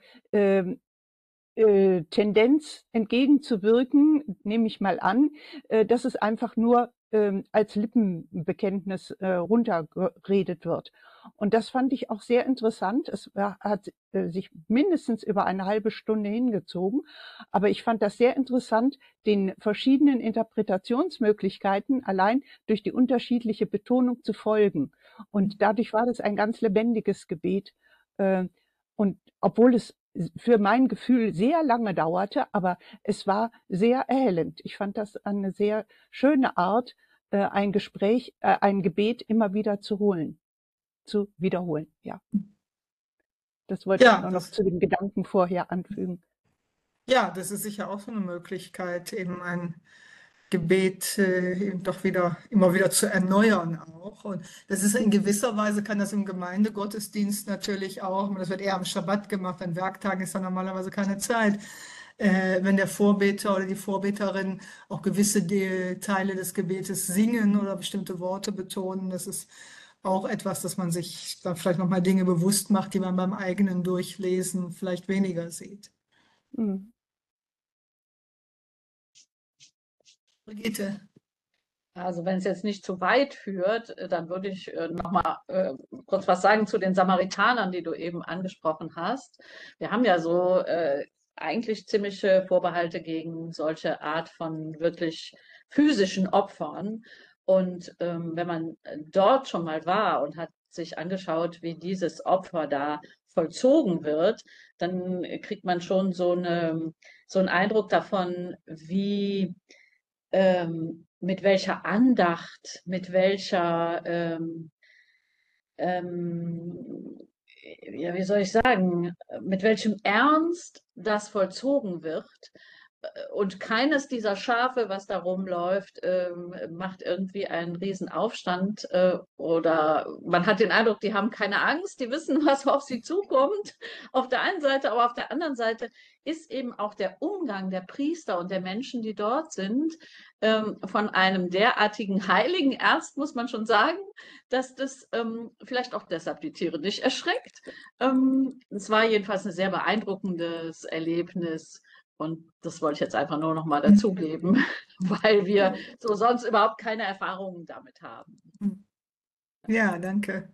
Tendenz entgegenzuwirken, nehme ich mal an, dass es einfach nur als Lippenbekenntnis runtergeredet wird. Und das fand ich auch sehr interessant. Es hat sich mindestens über eine halbe Stunde hingezogen, aber ich fand das sehr interessant, den verschiedenen Interpretationsmöglichkeiten allein durch die unterschiedliche Betonung zu folgen. Und dadurch war das ein ganz lebendiges Gebet. Und obwohl es für mein Gefühl sehr lange dauerte, aber es war sehr erhellend. Ich fand das eine sehr schöne Art, ein Gebet immer wieder zu wiederholen. Ja. Das wollte ich auch noch zu den Gedanken vorher anfügen. Ja, das ist sicher auch so eine Möglichkeit, eben ein Gebet eben doch immer wieder zu erneuern auch. Und das ist in gewisser Weise, kann das im Gemeindegottesdienst natürlich auch, das wird eher am Schabbat gemacht, an Werktagen ist da normalerweise keine Zeit, wenn der Vorbeter oder die Vorbeterin auch gewisse Teile des Gebetes singen oder bestimmte Worte betonen. Das ist auch etwas, dass man sich da vielleicht nochmal Dinge bewusst macht, die man beim eigenen Durchlesen vielleicht weniger sieht. Mhm. Brigitte. Also wenn es jetzt nicht zu weit führt, dann würde ich noch mal kurz was sagen zu den Samaritanern, die du eben angesprochen hast. Wir haben ja so eigentlich ziemliche Vorbehalte gegen solche Art von wirklich physischen Opfern. Und wenn man dort schon mal war und hat sich angeschaut, wie dieses Opfer da vollzogen wird, dann kriegt man schon so einen Eindruck davon, mit welcher Andacht, mit welcher, ja, wie soll ich sagen, mit welchem Ernst das vollzogen wird. Und keines dieser Schafe, was da rumläuft, macht irgendwie einen Riesenaufstand. Oder man hat den Eindruck, die haben keine Angst, die wissen, was auf sie zukommt. Auf der einen Seite, aber auf der anderen Seite ist eben auch der Umgang der Priester und der Menschen, die dort sind, von einem derartigen heiligen Ernst, muss man schon sagen, dass das vielleicht auch deshalb die Tiere nicht erschreckt. Es war jedenfalls ein sehr beeindruckendes Erlebnis. Und das wollte ich jetzt einfach nur noch mal dazugeben, weil wir so sonst überhaupt keine Erfahrungen damit haben. Ja, danke.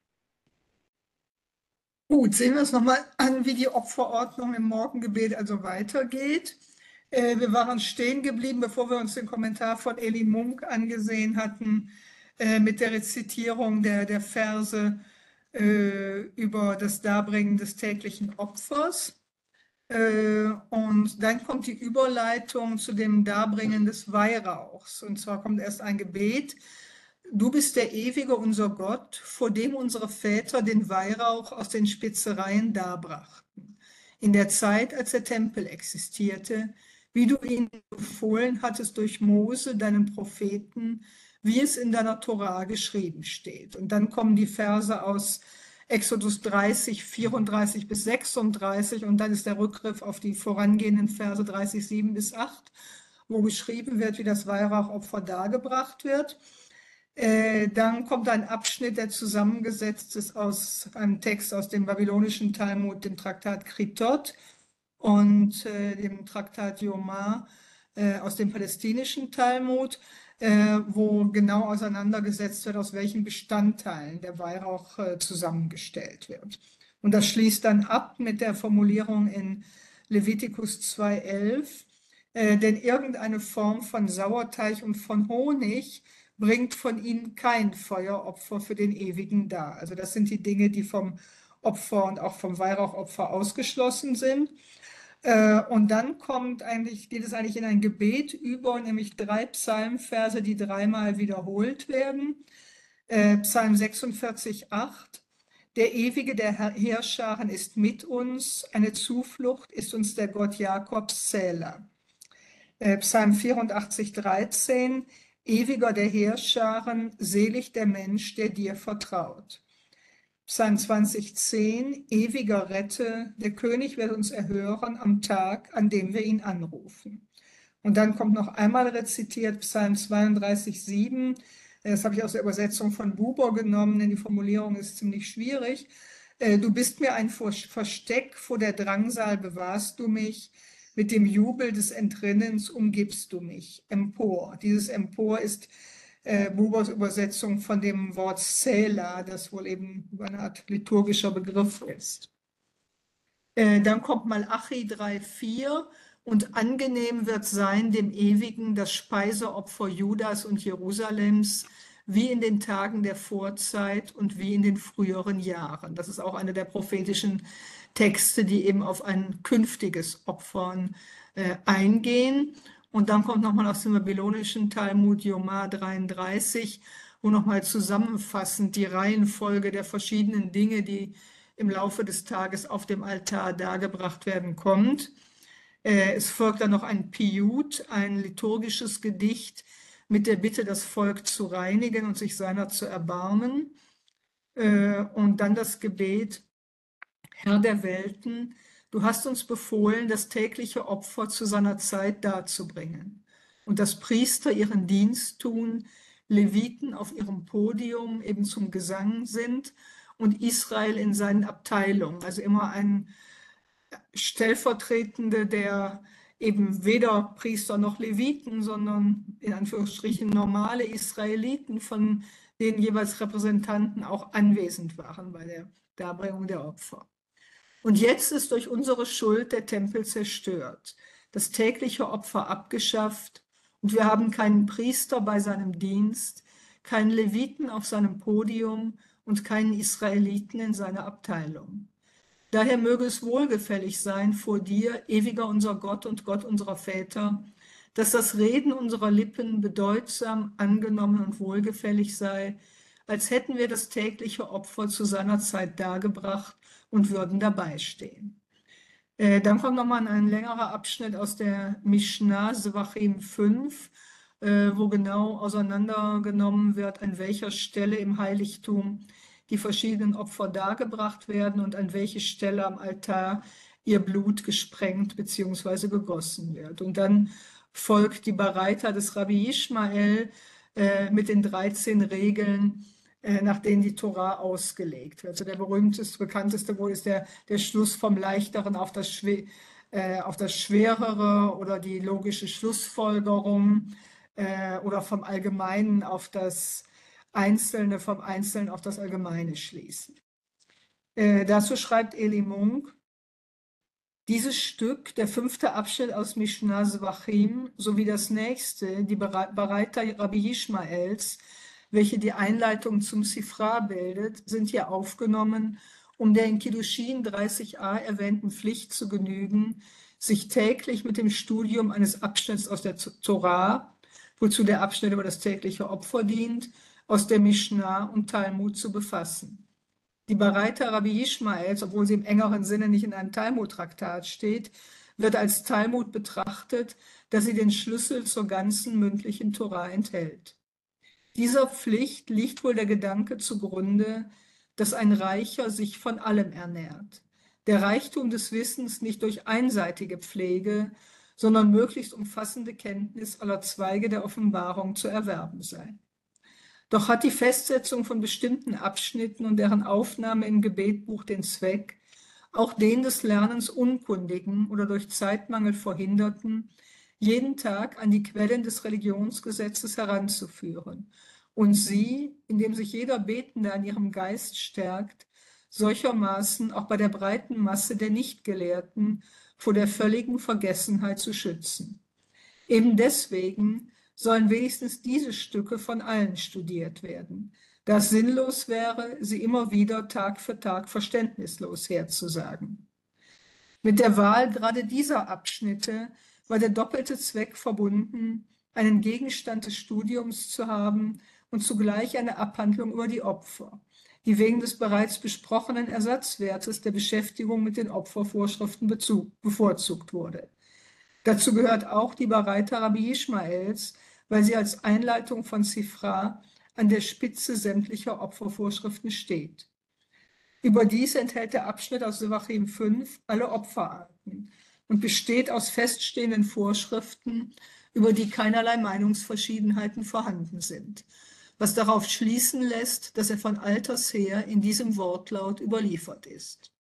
Gut, sehen wir uns nochmal an, wie die Opferordnung im Morgengebet also weitergeht. Wir waren stehen geblieben, bevor wir uns den Kommentar von Eli Munk angesehen hatten, mit der Rezitierung der Verse über das Darbringen des täglichen Opfers. Und dann kommt die Überleitung zu dem Darbringen des Weihrauchs. Und zwar kommt erst ein Gebet. Du bist der ewige, unser Gott, vor dem unsere Väter den Weihrauch aus den Spezereien darbrachten. In der Zeit, als der Tempel existierte, wie du ihn befohlen hattest durch Mose, deinen Propheten, wie es in deiner Tora geschrieben steht. Und dann kommen die Verse aus Exodus 30, 34 bis 36 und dann ist der Rückgriff auf die vorangehenden Verse 30, 7 bis 8, wo beschrieben wird, wie das Weihrauchopfer dargebracht wird. Dann kommt ein Abschnitt, der zusammengesetzt ist aus einem Text aus dem babylonischen Talmud, dem Traktat Kritot und dem Traktat Yoma aus dem palästinischen Talmud, wo genau auseinandergesetzt wird, aus welchen Bestandteilen der Weihrauch zusammengestellt wird. Und das schließt dann ab mit der Formulierung in Levitikus 2,11, denn irgendeine Form von Sauerteig und von Honig bringt von ihnen kein Feueropfer für den Ewigen dar. Also das sind die Dinge, die vom Opfer und auch vom Weihrauchopfer ausgeschlossen sind. Und dann geht es eigentlich in ein Gebet über, nämlich 3 Psalmverse, die 3-mal wiederholt werden. Psalm 46,8. Der Ewige der Heerscharen ist mit uns, eine Zuflucht ist uns der Gott Jakobs, Selah. Psalm 84,13. Ewiger der Heerscharen, selig der Mensch, der dir vertraut. Psalm 20,10. Ewiger Rette, der König wird uns erhören am Tag, an dem wir ihn anrufen. Und dann kommt noch einmal rezitiert Psalm 32,7. Das habe ich aus der Übersetzung von Buber genommen, denn die Formulierung ist ziemlich schwierig. Du bist mir ein Versteck, vor der Drangsal bewahrst du mich, mit dem Jubel des Entrinnens umgibst du mich. Empor. Dieses Empor ist Bubers Übersetzung von dem Wort Selah, das wohl eben eine Art liturgischer Begriff ist. Dann kommt Malachi 3,4. Und angenehm wird sein dem Ewigen das Speiseopfer Judas und Jerusalems, wie in den Tagen der Vorzeit und wie in den früheren Jahren. Das ist auch eine der prophetischen Texte, die eben auf ein künftiges Opfern eingehen. Und dann kommt nochmal aus dem babylonischen Talmud Yoma 33, wo nochmal zusammenfassend die Reihenfolge der verschiedenen Dinge, die im Laufe des Tages auf dem Altar dargebracht werden, kommt. Es folgt dann noch ein Piyut, ein liturgisches Gedicht mit der Bitte, das Volk zu reinigen und sich seiner zu erbarmen. Und dann das Gebet: Herr der Welten, Du hast uns befohlen, das tägliche Opfer zu seiner Zeit darzubringen und dass Priester ihren Dienst tun, Leviten auf ihrem Podium eben zum Gesang sind und Israel in seinen Abteilungen, also immer ein Stellvertretende der eben weder Priester noch Leviten, sondern in Anführungsstrichen normale Israeliten, von denen jeweils Repräsentanten auch anwesend waren bei der Darbringung der Opfer. Und jetzt ist durch unsere Schuld der Tempel zerstört, das tägliche Opfer abgeschafft und wir haben keinen Priester bei seinem Dienst, keinen Leviten auf seinem Podium und keinen Israeliten in seiner Abteilung. Daher möge es wohlgefällig sein vor dir, ewiger unser Gott und Gott unserer Väter, dass das Reden unserer Lippen bedeutsam, angenommen und wohlgefällig sei, als hätten wir das tägliche Opfer zu seiner Zeit dargebracht und würden dabei stehen. Dann kommt nochmal ein längerer Abschnitt aus der Mishnah, Sevachim 5, wo genau auseinandergenommen wird, an welcher Stelle im Heiligtum die verschiedenen Opfer dargebracht werden und an welche Stelle am Altar ihr Blut gesprengt bzw. gegossen wird. Und dann folgt die Baraita des Rabbi Ishmael mit den 13 Regeln, nach denen die Torah ausgelegt wird. Also der berühmteste, bekannteste wohl ist der Schluss vom Leichteren auf das Schwerere oder die logische Schlussfolgerung oder vom Allgemeinen auf das Einzelne, vom Einzelnen auf das Allgemeine schließen. Dazu schreibt Eli Munk: Dieses Stück, der 5. Abschnitt aus Mishnah Zvachim, sowie das nächste, die Baraita Rabbi Ishmaels, welche die Einleitung zum Sifra bildet, sind hier aufgenommen, um der in Kiddushin 30a erwähnten Pflicht zu genügen, sich täglich mit dem Studium eines Abschnitts aus der Torah, wozu der Abschnitt über das tägliche Opfer dient, aus der Mishnah und Talmud zu befassen. Die Baraita Rabbi Ishmaels, obwohl sie im engeren Sinne nicht in einem Talmud-Traktat steht, wird als Talmud betrachtet, da sie den Schlüssel zur ganzen mündlichen Torah enthält. Dieser Pflicht liegt wohl der Gedanke zugrunde, dass ein Reicher sich von allem ernährt, der Reichtum des Wissens nicht durch einseitige Pflege, sondern möglichst umfassende Kenntnis aller Zweige der Offenbarung zu erwerben sei. Doch hat die Festsetzung von bestimmten Abschnitten und deren Aufnahme im Gebetbuch den Zweck, auch den des Lernens Unkundigen oder durch Zeitmangel Verhinderten, jeden Tag an die Quellen des Religionsgesetzes heranzuführen und sie, indem sich jeder Betende an ihrem Geist stärkt, solchermaßen auch bei der breiten Masse der Nichtgelehrten vor der völligen Vergessenheit zu schützen. Eben deswegen sollen wenigstens diese Stücke von allen studiert werden, da es sinnlos wäre, sie immer wieder Tag für Tag verständnislos herzusagen. Mit der Wahl gerade dieser Abschnitte war der doppelte Zweck verbunden, einen Gegenstand des Studiums zu haben und zugleich eine Abhandlung über die Opfer, die wegen des bereits besprochenen Ersatzwertes der Beschäftigung mit den Opfervorschriften bevorzugt wurde. Dazu gehört auch die Baraita Rabbi Ishmaels, weil sie als Einleitung von Sifra an der Spitze sämtlicher Opfervorschriften steht. Überdies enthält der Abschnitt aus Sevachim 5 alle Opferarten und besteht aus feststehenden Vorschriften, über die keinerlei Meinungsverschiedenheiten vorhanden sind, was darauf schließen lässt, dass er von alters her in diesem Wortlaut überliefert ist.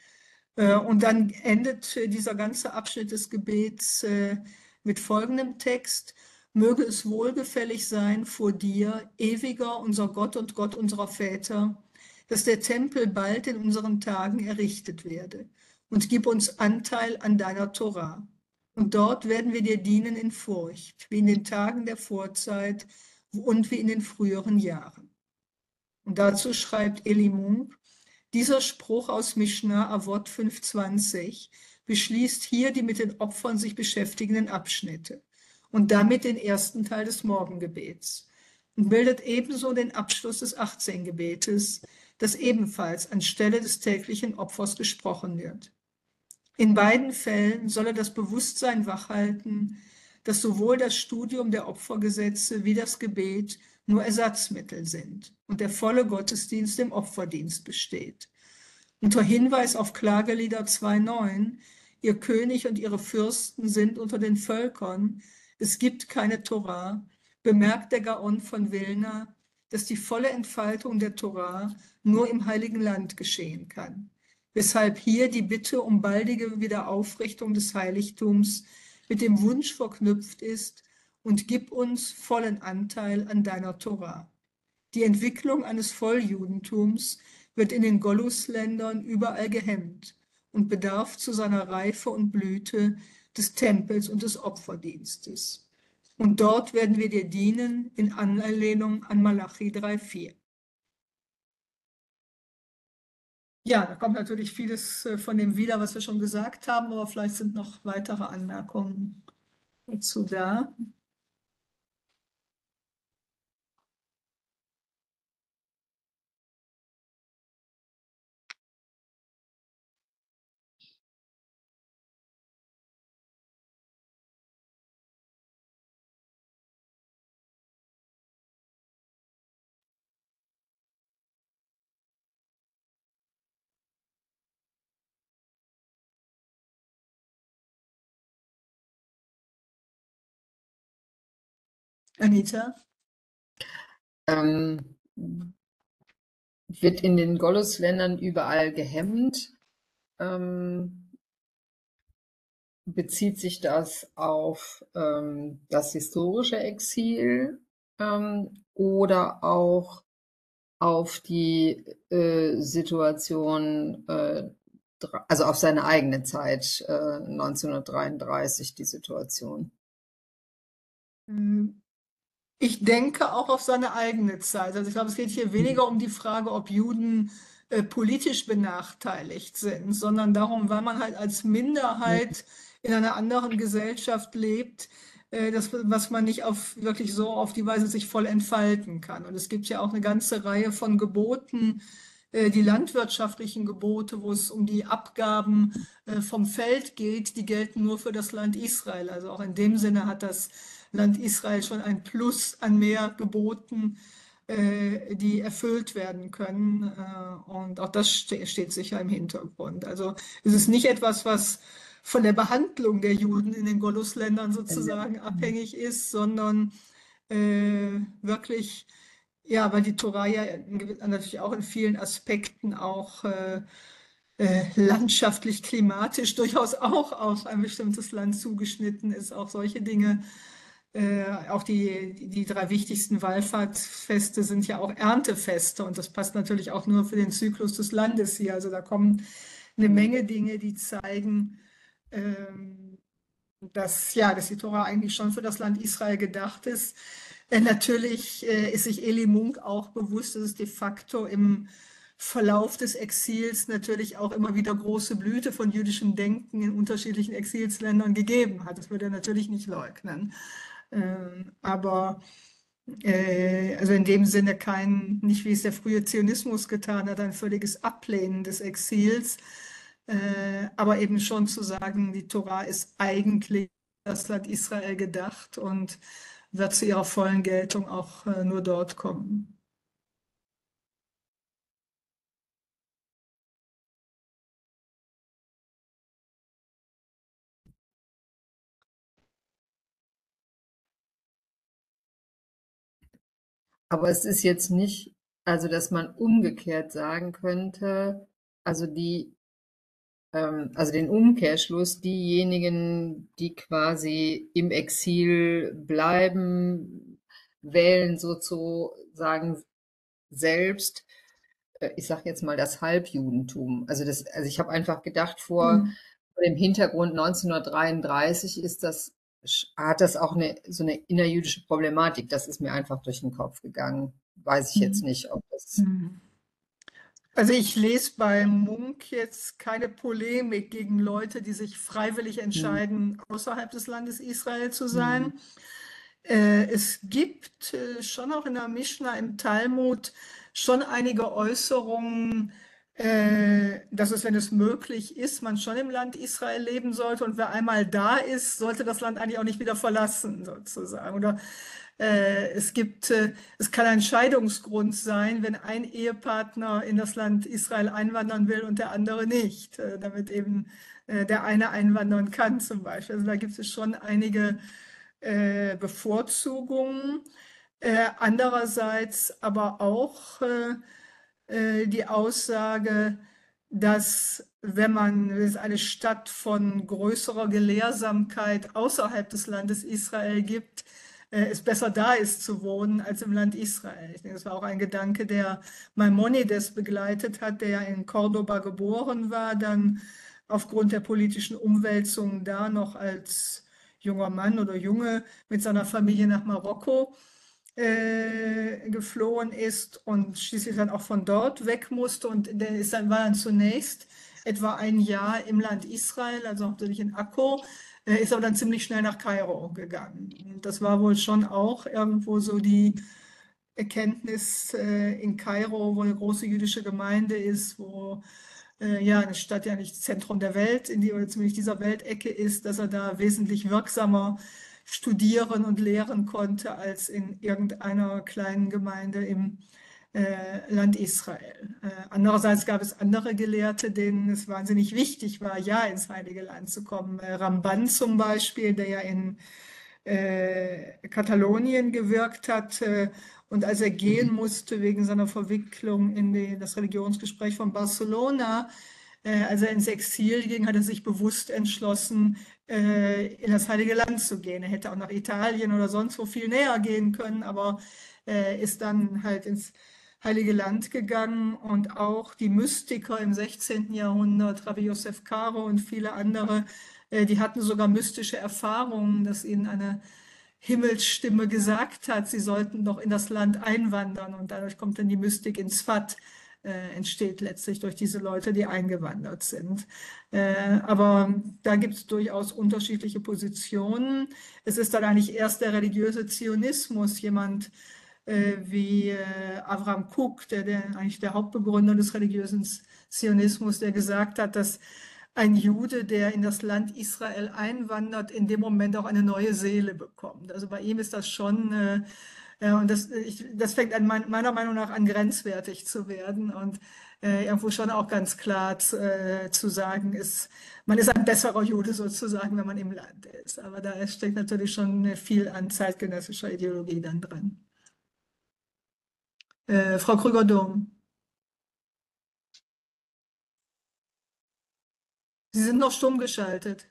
Und dann endet dieser ganze Abschnitt des Gebets mit folgendem Text: Möge es wohlgefällig sein vor dir, ewiger unser Gott und Gott unserer Väter, dass der Tempel bald in unseren Tagen errichtet werde, und gib uns Anteil an deiner Torah. Und dort werden wir dir dienen in Furcht, wie in den Tagen der Vorzeit und wie in den früheren Jahren. Und dazu schreibt Eli Munk: Dieser Spruch aus Mishnah Avot 5,20 beschließt hier die mit den Opfern sich beschäftigenden Abschnitte und damit den ersten Teil des Morgengebets und bildet ebenso den Abschluss des 18. Gebetes, das ebenfalls anstelle des täglichen Opfers gesprochen wird. In beiden Fällen solle das Bewusstsein wachhalten, dass sowohl das Studium der Opfergesetze wie das Gebet nur Ersatzmittel sind und der volle Gottesdienst im Opferdienst besteht. Unter Hinweis auf Klagelieder 2,9: Ihr König und ihre Fürsten sind unter den Völkern. Es gibt keine Tora. Bemerkt der Gaon von Vilna, dass die volle Entfaltung der Tora nur im Heiligen Land geschehen kann. Weshalb hier die Bitte um baldige Wiederaufrichtung des Heiligtums mit dem Wunsch verknüpft ist: und gib uns vollen Anteil an deiner Tora. Die Entwicklung eines Volljudentums wird in den Golus-Ländern überall gehemmt und bedarf zu seiner Reife und Blüte des Tempels und des Opferdienstes. Und dort werden wir dir dienen in Anlehnung an Malachi 3,4. Ja, da kommt natürlich vieles von dem wieder, was wir schon gesagt haben, aber vielleicht sind noch weitere Anmerkungen dazu da. Anita? Wird in den Golus-Ländern überall gehemmt? Bezieht sich das auf das historische Exil oder auch auf die Situation, also auf seine eigene Zeit, 1933, die Situation? Ich denke auch auf seine eigene Zeit. Also ich glaube, es geht hier weniger um die Frage, ob Juden politisch benachteiligt sind, sondern darum, weil man halt als Minderheit in einer anderen Gesellschaft lebt, was man nicht wirklich so auf die Weise sich voll entfalten kann. Und es gibt ja auch eine ganze Reihe von Geboten, die landwirtschaftlichen Gebote, wo es um die Abgaben vom Feld geht, die gelten nur für das Land Israel. Also auch in dem Sinne hat das Land Israel schon ein Plus an mehr Geboten, die erfüllt werden können. Und auch das steht sicher im Hintergrund. Also es ist nicht etwas, was von der Behandlung der Juden in den Golus-Ländern sozusagen abhängig ist, sondern wirklich, ja, weil die Tora ja natürlich auch in vielen Aspekten auch landschaftlich, klimatisch durchaus auch auf ein bestimmtes Land zugeschnitten ist, auch solche Dinge. Auch die drei wichtigsten Wallfahrtsfeste sind ja auch Erntefeste und das passt natürlich auch nur für den Zyklus des Landes hier. Also da kommen eine Menge Dinge, die zeigen, dass die Tora eigentlich schon für das Land Israel gedacht ist. Natürlich ist sich Eli Munk auch bewusst, dass es de facto im Verlauf des Exils natürlich auch immer wieder große Blüte von jüdischem Denken in unterschiedlichen Exilsländern gegeben hat. Das würde er natürlich nicht leugnen. Aber also in dem Sinne nicht wie es der frühe Zionismus getan hat, ein völliges Ablehnen des Exils, aber eben schon zu sagen, die Tora ist eigentlich das Land Israel gedacht und wird zu ihrer vollen Geltung auch nur dort kommen. Aber es ist jetzt nicht, also dass man umgekehrt sagen könnte, also also den Umkehrschluss, diejenigen, die quasi im Exil bleiben, wählen sozusagen selbst, ich sage jetzt mal das Halbjudentum. Also ich habe einfach gedacht, vor dem Hintergrund 1933 hat das auch so eine innerjüdische Problematik. Das ist mir einfach durch den Kopf gegangen. Weiß ich jetzt nicht, ob das. Also ich lese bei Munk jetzt keine Polemik gegen Leute, die sich freiwillig entscheiden, außerhalb des Landes Israel zu sein. Es gibt schon auch in der Mischna im Talmud schon einige Äußerungen, dass es, wenn es möglich ist, man schon im Land Israel leben sollte und wer einmal da ist, sollte das Land eigentlich auch nicht wieder verlassen, sozusagen. Oder Es kann ein Scheidungsgrund sein, wenn ein Ehepartner in das Land Israel einwandern will und der andere nicht, damit eben der eine einwandern kann zum Beispiel. Also da gibt es schon einige Bevorzugungen. Andererseits aber auch die Aussage, dass wenn es eine Stadt von größerer Gelehrsamkeit außerhalb des Landes Israel gibt, es besser da ist zu wohnen als im Land Israel. Ich denke, das war auch ein Gedanke, der Maimonides begleitet hat, der ja in Cordoba geboren war, dann aufgrund der politischen Umwälzungen da noch als junger Mann oder Junge mit seiner Familie nach Marokko geflohen ist und schließlich dann auch von dort weg musste. Und der war dann zunächst etwa ein Jahr im Land Israel, also hauptsächlich in Akko, ist aber dann ziemlich schnell nach Kairo gegangen. Und das war wohl schon auch irgendwo so die Erkenntnis in Kairo, wo eine große jüdische Gemeinde ist, wo ja eine Stadt ja nicht Zentrum der Welt, oder zumindest dieser Weltecke ist, dass er da wesentlich wirksamer studieren und lehren konnte als in irgendeiner kleinen Gemeinde im Land Israel. Andererseits gab es andere Gelehrte, denen es wahnsinnig wichtig war, ja ins Heilige Land zu kommen. Ramban zum Beispiel, der ja in Katalonien gewirkt hat. Und als er gehen musste wegen seiner Verwicklung in das Religionsgespräch von Barcelona, als er ins Exil ging, hat er sich bewusst entschlossen, in das Heilige Land zu gehen. Er hätte auch nach Italien oder sonst wo viel näher gehen können, aber ist dann halt ins Heilige Land gegangen. Und auch die Mystiker im 16. Jahrhundert, Rabbi Yosef Karo und viele andere, die hatten sogar mystische Erfahrungen, dass ihnen eine Himmelsstimme gesagt hat, sie sollten doch in das Land einwandern. Und dadurch kommt dann die Mystik ins Fat, entsteht letztlich durch diese Leute, die eingewandert sind. Aber da gibt es durchaus unterschiedliche Positionen. Es ist dann eigentlich erst der religiöse Zionismus, jemand wie Avram Kook, der eigentlich der Hauptbegründer des religiösen Zionismus, der gesagt hat, dass ein Jude, der in das Land Israel einwandert, in dem Moment auch eine neue Seele bekommt. Also bei ihm ist das schon, und das fängt an, meiner Meinung nach an, grenzwertig zu werden und irgendwo schon auch ganz klar zu sagen ist, man ist ein besserer Jude sozusagen, wenn man im Land ist. Aber da steckt natürlich schon viel an zeitgenössischer Ideologie dann drin. Frau Krüger-Dom. Sie sind noch stumm geschaltet.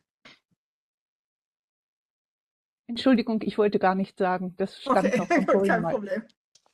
Entschuldigung, ich wollte gar nichts sagen. Das stand Okay, noch von vorhin kein mal. Problem.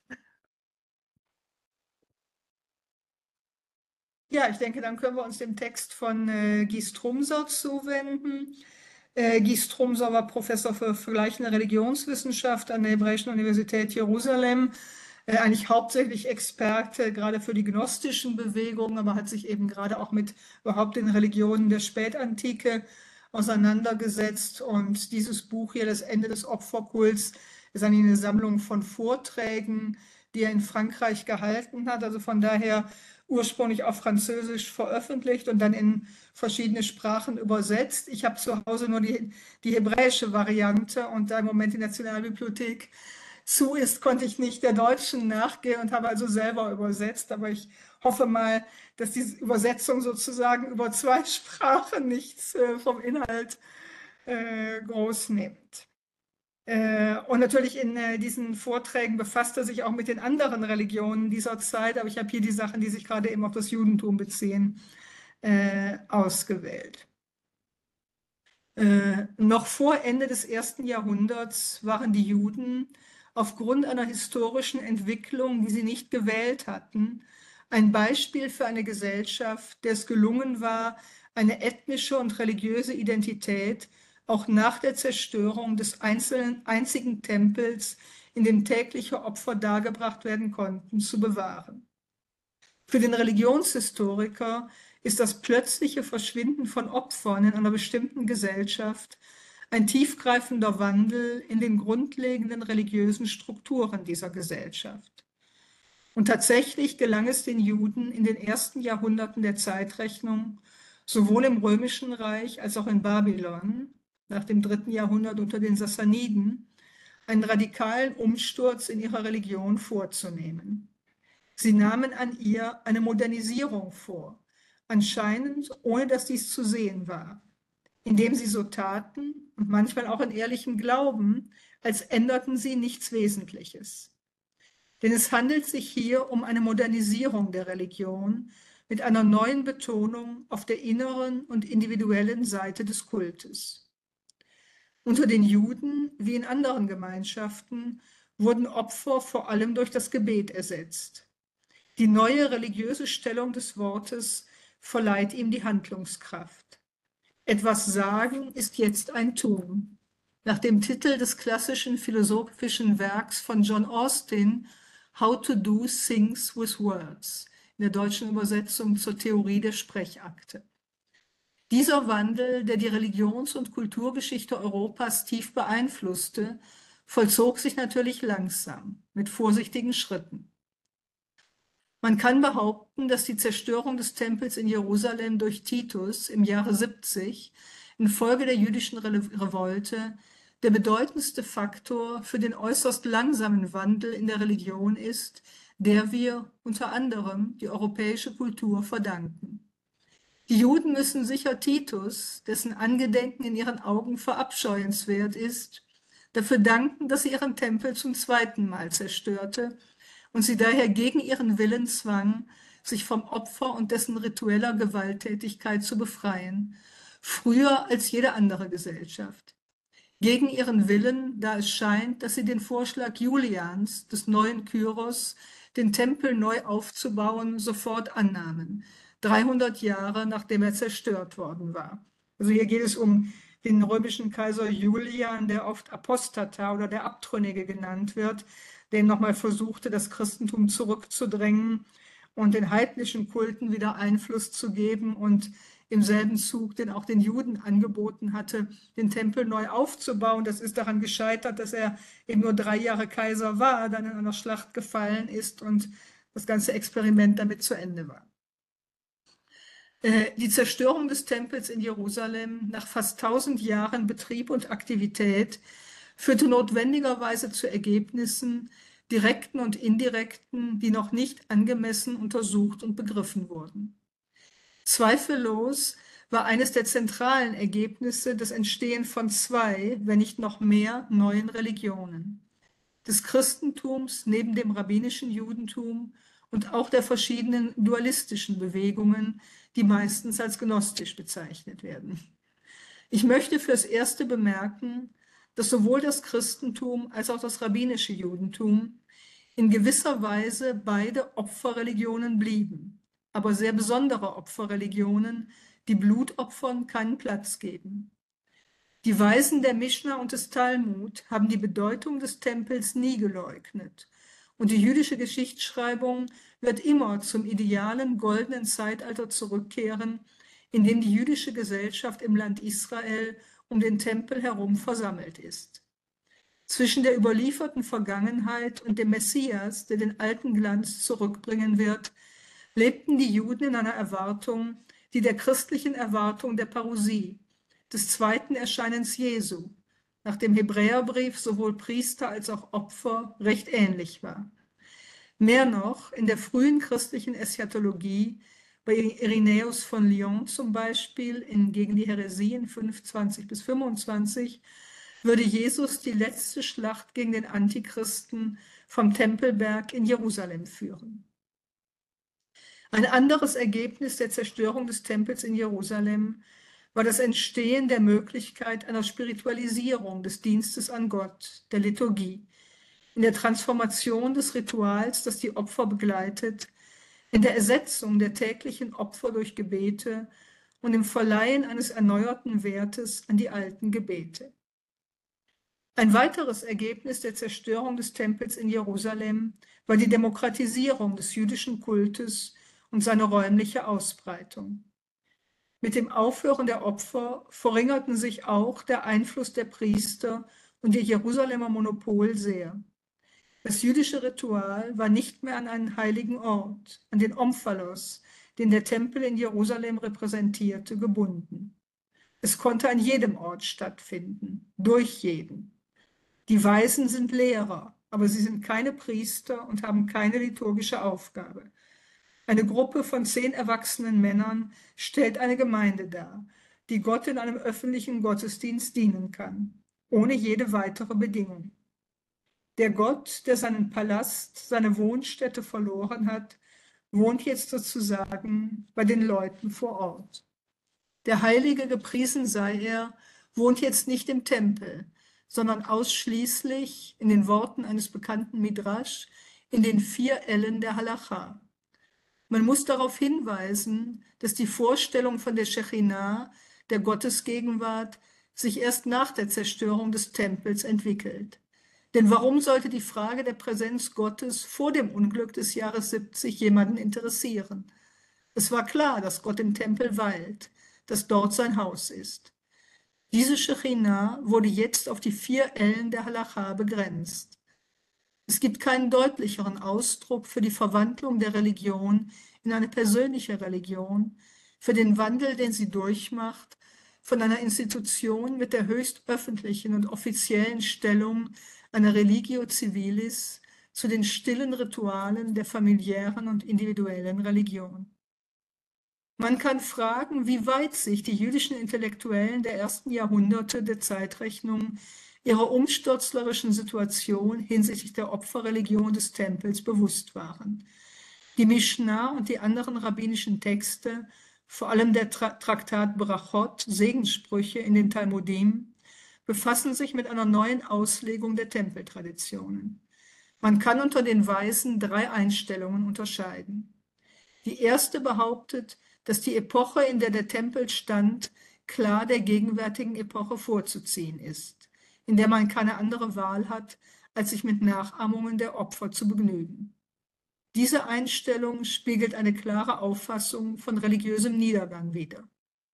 Ja, ich denke, dann können wir uns dem Text von Guy Strumser zuwenden. Guy Strumser war Professor für vergleichende Religionswissenschaft an der Hebräischen Universität Jerusalem, eigentlich hauptsächlich Experte gerade für die gnostischen Bewegungen, aber hat sich eben gerade auch mit überhaupt den Religionen der Spätantike auseinandergesetzt. Und dieses Buch hier, Das Ende des Opferkults, ist eigentlich eine Sammlung von Vorträgen, die er in Frankreich gehalten hat. Also von daher ursprünglich auf Französisch veröffentlicht und dann in verschiedene Sprachen übersetzt. Ich habe zu Hause nur die hebräische Variante und da im Moment die Nationalbibliothek zu ist, konnte ich nicht der deutschen nachgehen und habe also selber übersetzt. Aber ich hoffe mal, dass diese Übersetzung sozusagen über zwei Sprachen nichts vom Inhalt groß nimmt. Und natürlich in diesen Vorträgen befasst er sich auch mit den anderen Religionen dieser Zeit, aber ich habe hier die Sachen, die sich gerade eben auf das Judentum beziehen, ausgewählt. Noch vor Ende des 1. Jahrhunderts waren die Juden aufgrund einer historischen Entwicklung, die sie nicht gewählt hatten, ein Beispiel für eine Gesellschaft, der es gelungen war, eine ethnische und religiöse Identität auch nach der Zerstörung des einzigen Tempels, in dem tägliche Opfer dargebracht werden konnten, zu bewahren. Für den Religionshistoriker ist das plötzliche Verschwinden von Opfern in einer bestimmten Gesellschaft ein tiefgreifender Wandel in den grundlegenden religiösen Strukturen dieser Gesellschaft. Und tatsächlich gelang es den Juden in den ersten Jahrhunderten der Zeitrechnung, sowohl im Römischen Reich als auch in Babylon, nach dem 3. Jahrhundert unter den Sassaniden, einen radikalen Umsturz in ihrer Religion vorzunehmen. Sie nahmen an ihr eine Modernisierung vor, anscheinend ohne dass dies zu sehen war, indem sie so taten und manchmal auch in ehrlichem Glauben, als änderten sie nichts Wesentliches. Denn es handelt sich hier um eine Modernisierung der Religion mit einer neuen Betonung auf der inneren und individuellen Seite des Kultes. Unter den Juden, wie in anderen Gemeinschaften, wurden Opfer vor allem durch das Gebet ersetzt. Die neue religiöse Stellung des Wortes verleiht ihm die Handlungskraft. Etwas sagen ist jetzt ein Tun. Nach dem Titel des klassischen philosophischen Werks von John Austin, How to Do Things with Words, in der deutschen Übersetzung zur Theorie der Sprechakte. Dieser Wandel, der die Religions- und Kulturgeschichte Europas tief beeinflusste, vollzog sich natürlich langsam, mit vorsichtigen Schritten. Man kann behaupten, dass die Zerstörung des Tempels in Jerusalem durch Titus im Jahre 70 infolge der jüdischen Revolte der bedeutendste Faktor für den äußerst langsamen Wandel in der Religion ist, der wir unter anderem die europäische Kultur verdanken. Die Juden müssen sicher Titus, dessen Angedenken in ihren Augen verabscheuenswert ist, dafür danken, dass sie ihren Tempel zum zweiten Mal zerstörte und sie daher gegen ihren Willen zwang, sich vom Opfer und dessen ritueller Gewalttätigkeit zu befreien, früher als jede andere Gesellschaft. Gegen ihren Willen, da es scheint, dass sie den Vorschlag Julians, des neuen Kyros, den Tempel neu aufzubauen, sofort annahmen, 300 Jahre nachdem er zerstört worden war. Also hier geht es um den römischen Kaiser Julian, der oft Apostata oder der Abtrünnige genannt wird, der nochmal versuchte, das Christentum zurückzudrängen und den heidnischen Kulten wieder Einfluss zu geben und im selben Zug, den auch den Juden angeboten hatte, den Tempel neu aufzubauen. Das ist daran gescheitert, dass er eben nur 3 Jahre Kaiser war, dann in einer Schlacht gefallen ist und das ganze Experiment damit zu Ende war. Die Zerstörung des Tempels in Jerusalem nach fast 1000 Jahren Betrieb und Aktivität führte notwendigerweise zu Ergebnissen, direkten und indirekten, die noch nicht angemessen untersucht und begriffen wurden. Zweifellos war eines der zentralen Ergebnisse das Entstehen von 2, wenn nicht noch mehr, neuen Religionen. Des Christentums neben dem rabbinischen Judentum und auch der verschiedenen dualistischen Bewegungen, die meistens als gnostisch bezeichnet werden. Ich möchte fürs Erste bemerken, dass sowohl das Christentum als auch das rabbinische Judentum in gewisser Weise beide Opferreligionen blieben, aber sehr besondere Opferreligionen, die Blutopfern keinen Platz geben. Die Weisen der Mischna und des Talmud haben die Bedeutung des Tempels nie geleugnet und die jüdische Geschichtsschreibung wird immer zum idealen goldenen Zeitalter zurückkehren, in dem die jüdische Gesellschaft im Land Israel um den Tempel herum versammelt ist. Zwischen der überlieferten Vergangenheit und dem Messias, der den alten Glanz zurückbringen wird, lebten die Juden in einer Erwartung, die der christlichen Erwartung der Parousie, des zweiten Erscheinens Jesu, nach dem Hebräerbrief sowohl Priester als auch Opfer recht ähnlich war. Mehr noch, in der frühen christlichen Eschatologie, bei Irenäus von Lyon zum Beispiel, gegen die Häresien 25 bis 25, würde Jesus die letzte Schlacht gegen den Antichristen vom Tempelberg in Jerusalem führen. Ein anderes Ergebnis der Zerstörung des Tempels in Jerusalem war das Entstehen der Möglichkeit einer Spiritualisierung des Dienstes an Gott, der Liturgie, in der Transformation des Rituals, das die Opfer begleitet, in der Ersetzung der täglichen Opfer durch Gebete und im Verleihen eines erneuerten Wertes an die alten Gebete. Ein weiteres Ergebnis der Zerstörung des Tempels in Jerusalem war die Demokratisierung des jüdischen Kultes und seine räumliche Ausbreitung. Mit dem Aufhören der Opfer verringerten sich auch der Einfluss der Priester und ihr Jerusalemer Monopol sehr. Das jüdische Ritual war nicht mehr an einen heiligen Ort, an den Omphalos, den der Tempel in Jerusalem repräsentierte, gebunden. Es konnte an jedem Ort stattfinden, durch jeden. Die Weisen sind Lehrer, aber sie sind keine Priester und haben keine liturgische Aufgabe. Eine Gruppe von 10 erwachsenen Männern stellt eine Gemeinde dar, die Gott in einem öffentlichen Gottesdienst dienen kann, ohne jede weitere Bedingung. Der Gott, der seinen Palast, seine Wohnstätte verloren hat, wohnt jetzt sozusagen bei den Leuten vor Ort. Der Heilige, gepriesen sei er, wohnt jetzt nicht im Tempel, sondern ausschließlich, in den Worten eines bekannten Midrasch, in den 4 Ellen der Halacha. Man muss darauf hinweisen, dass die Vorstellung von der Schechinah, der Gottesgegenwart, sich erst nach der Zerstörung des Tempels entwickelt. Denn warum sollte die Frage der Präsenz Gottes vor dem Unglück des Jahres 70 jemanden interessieren? Es war klar, dass Gott im Tempel weilt, dass dort sein Haus ist. Diese Schechinah wurde jetzt auf die 4 Ellen der Halacha begrenzt. Es gibt keinen deutlicheren Ausdruck für die Verwandlung der Religion in eine persönliche Religion, für den Wandel, den sie durchmacht, von einer Institution mit der höchst öffentlichen und offiziellen Stellung einer Religio Civilis zu den stillen Ritualen der familiären und individuellen Religion. Man kann fragen, wie weit sich die jüdischen Intellektuellen der ersten Jahrhunderte der Zeitrechnung ihrer umsturzlerischen Situation hinsichtlich der Opferreligion des Tempels bewusst waren. Die Mishnah und die anderen rabbinischen Texte, vor allem der Traktat Brachot, Segenssprüche in den Talmudim, befassen sich mit einer neuen Auslegung der Tempeltraditionen. Man kann unter den Weisen 3 Einstellungen unterscheiden. Die erste behauptet, dass die Epoche, in der der Tempel stand, klar der gegenwärtigen Epoche vorzuziehen ist, in der man keine andere Wahl hat, als sich mit Nachahmungen der Opfer zu begnügen. Diese Einstellung spiegelt eine klare Auffassung von religiösem Niedergang wider.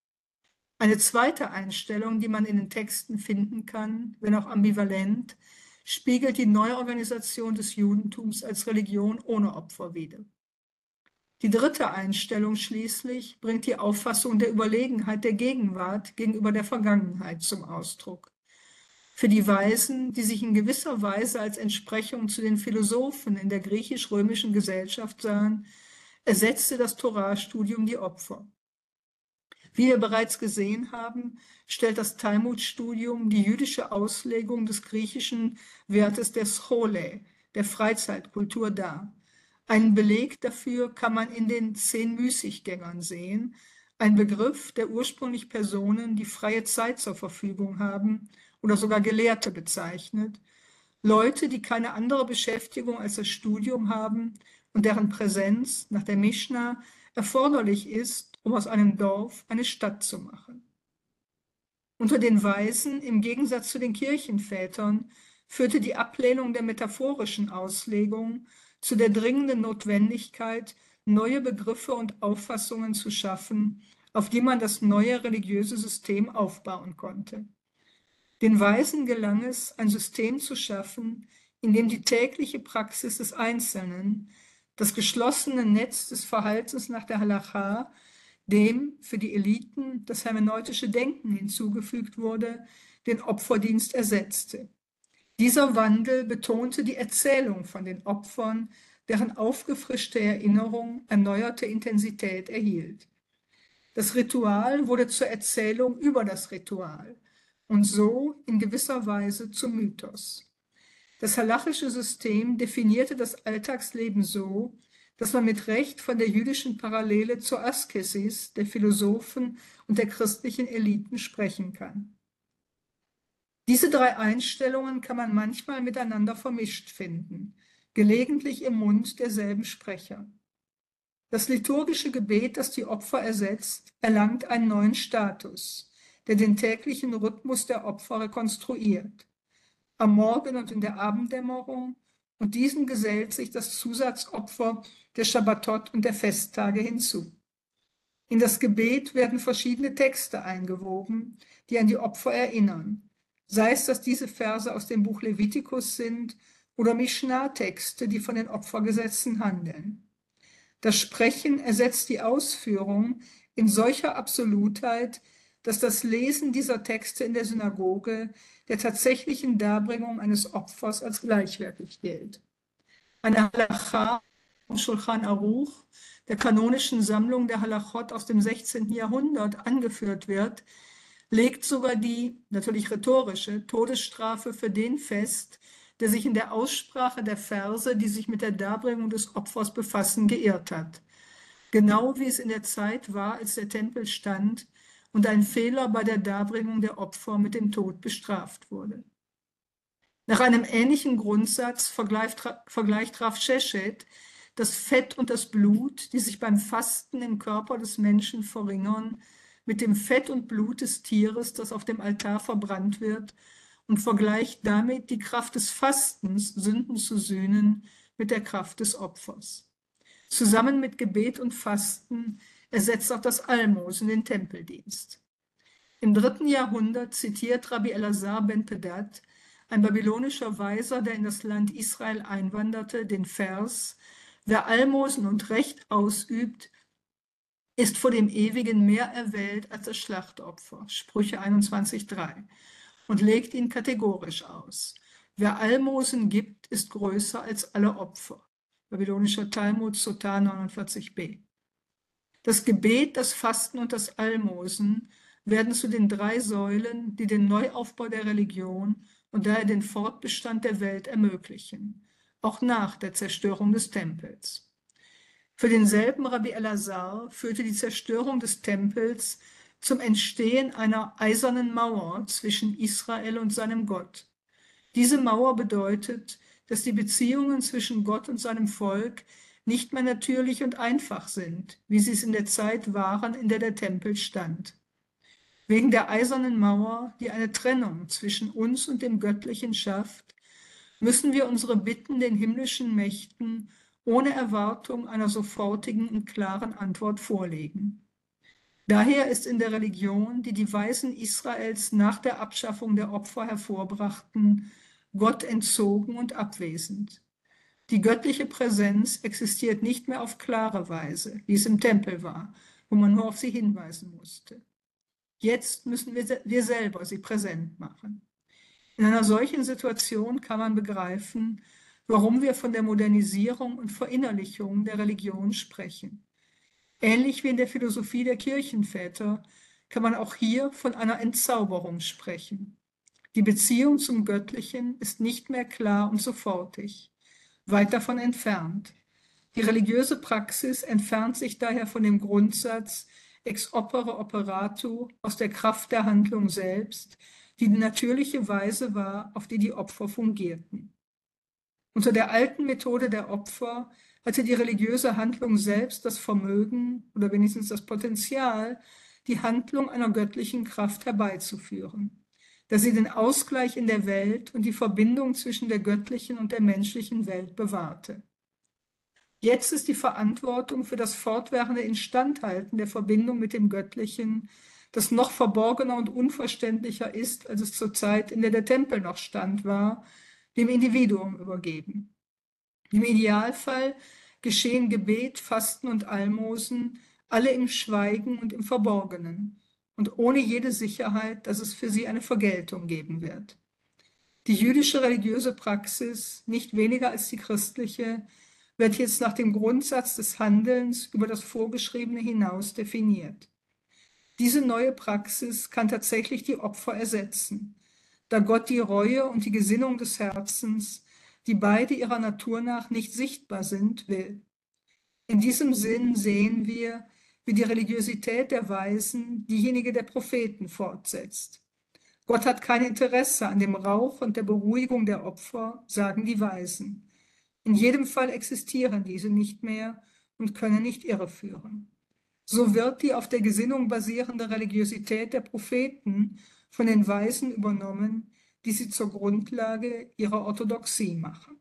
Eine zweite Einstellung, die man in den Texten finden kann, wenn auch ambivalent, spiegelt die Neuorganisation des Judentums als Religion ohne Opfer wider. Die dritte Einstellung schließlich bringt die Auffassung der Überlegenheit der Gegenwart gegenüber der Vergangenheit zum Ausdruck. Für die Weisen, die sich in gewisser Weise als Entsprechung zu den Philosophen in der griechisch-römischen Gesellschaft sahen, ersetzte das Torahstudium die Opfer. Wie wir bereits gesehen haben, stellt das Talmudstudium die jüdische Auslegung des griechischen Wertes der Schole, der Freizeitkultur dar. Einen Beleg dafür kann man in den 10 Müßiggängern sehen, ein Begriff, der ursprünglich Personen, die freie Zeit zur Verfügung haben oder sogar Gelehrte bezeichnet, Leute, die keine andere Beschäftigung als das Studium haben und deren Präsenz nach der Mischna erforderlich ist, um aus einem Dorf eine Stadt zu machen. Unter den Weisen, im Gegensatz zu den Kirchenvätern, führte die Ablehnung der metaphorischen Auslegung zu der dringenden Notwendigkeit, neue Begriffe und Auffassungen zu schaffen, auf die man das neue religiöse System aufbauen konnte. Den Weisen gelang es, ein System zu schaffen, in dem die tägliche Praxis des Einzelnen, das geschlossene Netz des Verhaltens nach der Halacha, dem für die Eliten das hermeneutische Denken hinzugefügt wurde, den Opferdienst ersetzte. Dieser Wandel betonte die Erzählung von den Opfern, deren aufgefrischte Erinnerung erneuerte Intensität erhielt. Das Ritual wurde zur Erzählung über das Ritual und so in gewisser Weise zum Mythos. Das halachische System definierte das Alltagsleben so, dass man mit Recht von der jüdischen Parallele zur Askesis der Philosophen und der christlichen Eliten sprechen kann. Diese 3 Einstellungen kann man manchmal miteinander vermischt finden, gelegentlich im Mund derselben Sprecher. Das liturgische Gebet, das die Opfer ersetzt, erlangt einen neuen Status, der den täglichen Rhythmus der Opfer rekonstruiert. Am Morgen und in der Abenddämmerung, und diesem gesellt sich das Zusatzopfer der Schabbatot und der Festtage hinzu. In das Gebet werden verschiedene Texte eingewoben, die an die Opfer erinnern, sei es, dass diese Verse aus dem Buch Levitikus sind oder Mishnah-Texte, die von den Opfergesetzen handeln. Das Sprechen ersetzt die Ausführung in solcher Absolutheit, dass das Lesen dieser Texte in der Synagoge der tatsächlichen Darbringung eines Opfers als gleichwertig gilt. Eine Halacha vom Schulchan Aruch, der kanonischen Sammlung der Halachot aus dem 16. Jahrhundert, angeführt wird, legt sogar die, natürlich rhetorische, Todesstrafe für den fest, der sich in der Aussprache der Verse, die sich mit der Darbringung des Opfers befassen, geirrt hat. Genau wie es in der Zeit war, als der Tempel stand und ein Fehler bei der Darbringung der Opfer mit dem Tod bestraft wurde. Nach einem ähnlichen Grundsatz vergleicht Rav Sheshet das Fett und das Blut, die sich beim Fasten im Körper des Menschen verringern, mit dem Fett und Blut des Tieres, das auf dem Altar verbrannt wird, und vergleicht damit die Kraft des Fastens, Sünden zu sühnen, mit der Kraft des Opfers. Zusammen mit Gebet und Fasten ersetzt auch das Almosen den Tempeldienst. Im 3. Jahrhundert zitiert Rabbi Elazar ben Pedat, ein babylonischer Weiser, der in das Land Israel einwanderte, den Vers: Wer Almosen und Recht ausübt, ist vor dem Ewigen mehr erwählt als das Schlachtopfer. Sprüche 21,3. Und legt ihn kategorisch aus. Wer Almosen gibt, ist größer als alle Opfer. Babylonischer Talmud, Sotah 49b. Das Gebet, das Fasten und das Almosen werden zu den 3 Säulen, die den Neuaufbau der Religion und daher den Fortbestand der Welt ermöglichen, auch nach der Zerstörung des Tempels. Für denselben Rabbi Elazar führte die Zerstörung des Tempels zum Entstehen einer eisernen Mauer zwischen Israel und seinem Gott. Diese Mauer bedeutet, dass die Beziehungen zwischen Gott und seinem Volk nicht mehr natürlich und einfach sind, wie sie es in der Zeit waren, in der der Tempel stand. Wegen der eisernen Mauer, die eine Trennung zwischen uns und dem Göttlichen schafft, müssen wir unsere Bitten den himmlischen Mächten ohne Erwartung einer sofortigen und klaren Antwort vorlegen. Daher ist in der Religion, die die Weisen Israels nach der Abschaffung der Opfer hervorbrachten, Gott entzogen und abwesend. Die göttliche Präsenz existiert nicht mehr auf klare Weise, wie es im Tempel war, wo man nur auf sie hinweisen musste. Jetzt müssen wir selber sie präsent machen. In einer solchen Situation kann man begreifen, warum wir von der Modernisierung und Verinnerlichung der Religion sprechen. Ähnlich wie in der Philosophie der Kirchenväter kann man auch hier von einer Entzauberung sprechen. Die Beziehung zum Göttlichen ist nicht mehr klar und sofortig, weit davon entfernt. Die religiöse Praxis entfernt sich daher von dem Grundsatz ex opere operato, aus der Kraft der Handlung selbst, die natürliche Weise war, auf die die Opfer fungierten. Unter der alten Methode der Opfer hatte die religiöse Handlung selbst das Vermögen oder wenigstens das Potenzial, die Handlung einer göttlichen Kraft herbeizuführen, da sie den Ausgleich in der Welt und die Verbindung zwischen der göttlichen und der menschlichen Welt bewahrte. Jetzt ist die Verantwortung für das fortwährende Instandhalten der Verbindung mit dem Göttlichen, das noch verborgener und unverständlicher ist, als es zur Zeit, in der der Tempel noch stand, war, dem Individuum übergeben. Im Idealfall geschehen Gebet, Fasten und Almosen alle im Schweigen und im Verborgenen und ohne jede Sicherheit, dass es für sie eine Vergeltung geben wird. Die jüdische religiöse Praxis, nicht weniger als die christliche, wird jetzt nach dem Grundsatz des Handelns über das Vorgeschriebene hinaus definiert. Diese neue Praxis kann tatsächlich die Opfer ersetzen, da Gott die Reue und die Gesinnung des Herzens, die beide ihrer Natur nach nicht sichtbar sind, will. In diesem Sinn sehen wir, wie die Religiosität der Weisen diejenige der Propheten fortsetzt. Gott hat kein Interesse an dem Rauch und der Beruhigung der Opfer, sagen die Weisen. In jedem Fall existieren diese nicht mehr und können nicht irreführen. So wird die auf der Gesinnung basierende Religiosität der Propheten von den Weisen übernommen, die sie zur Grundlage ihrer Orthodoxie machen.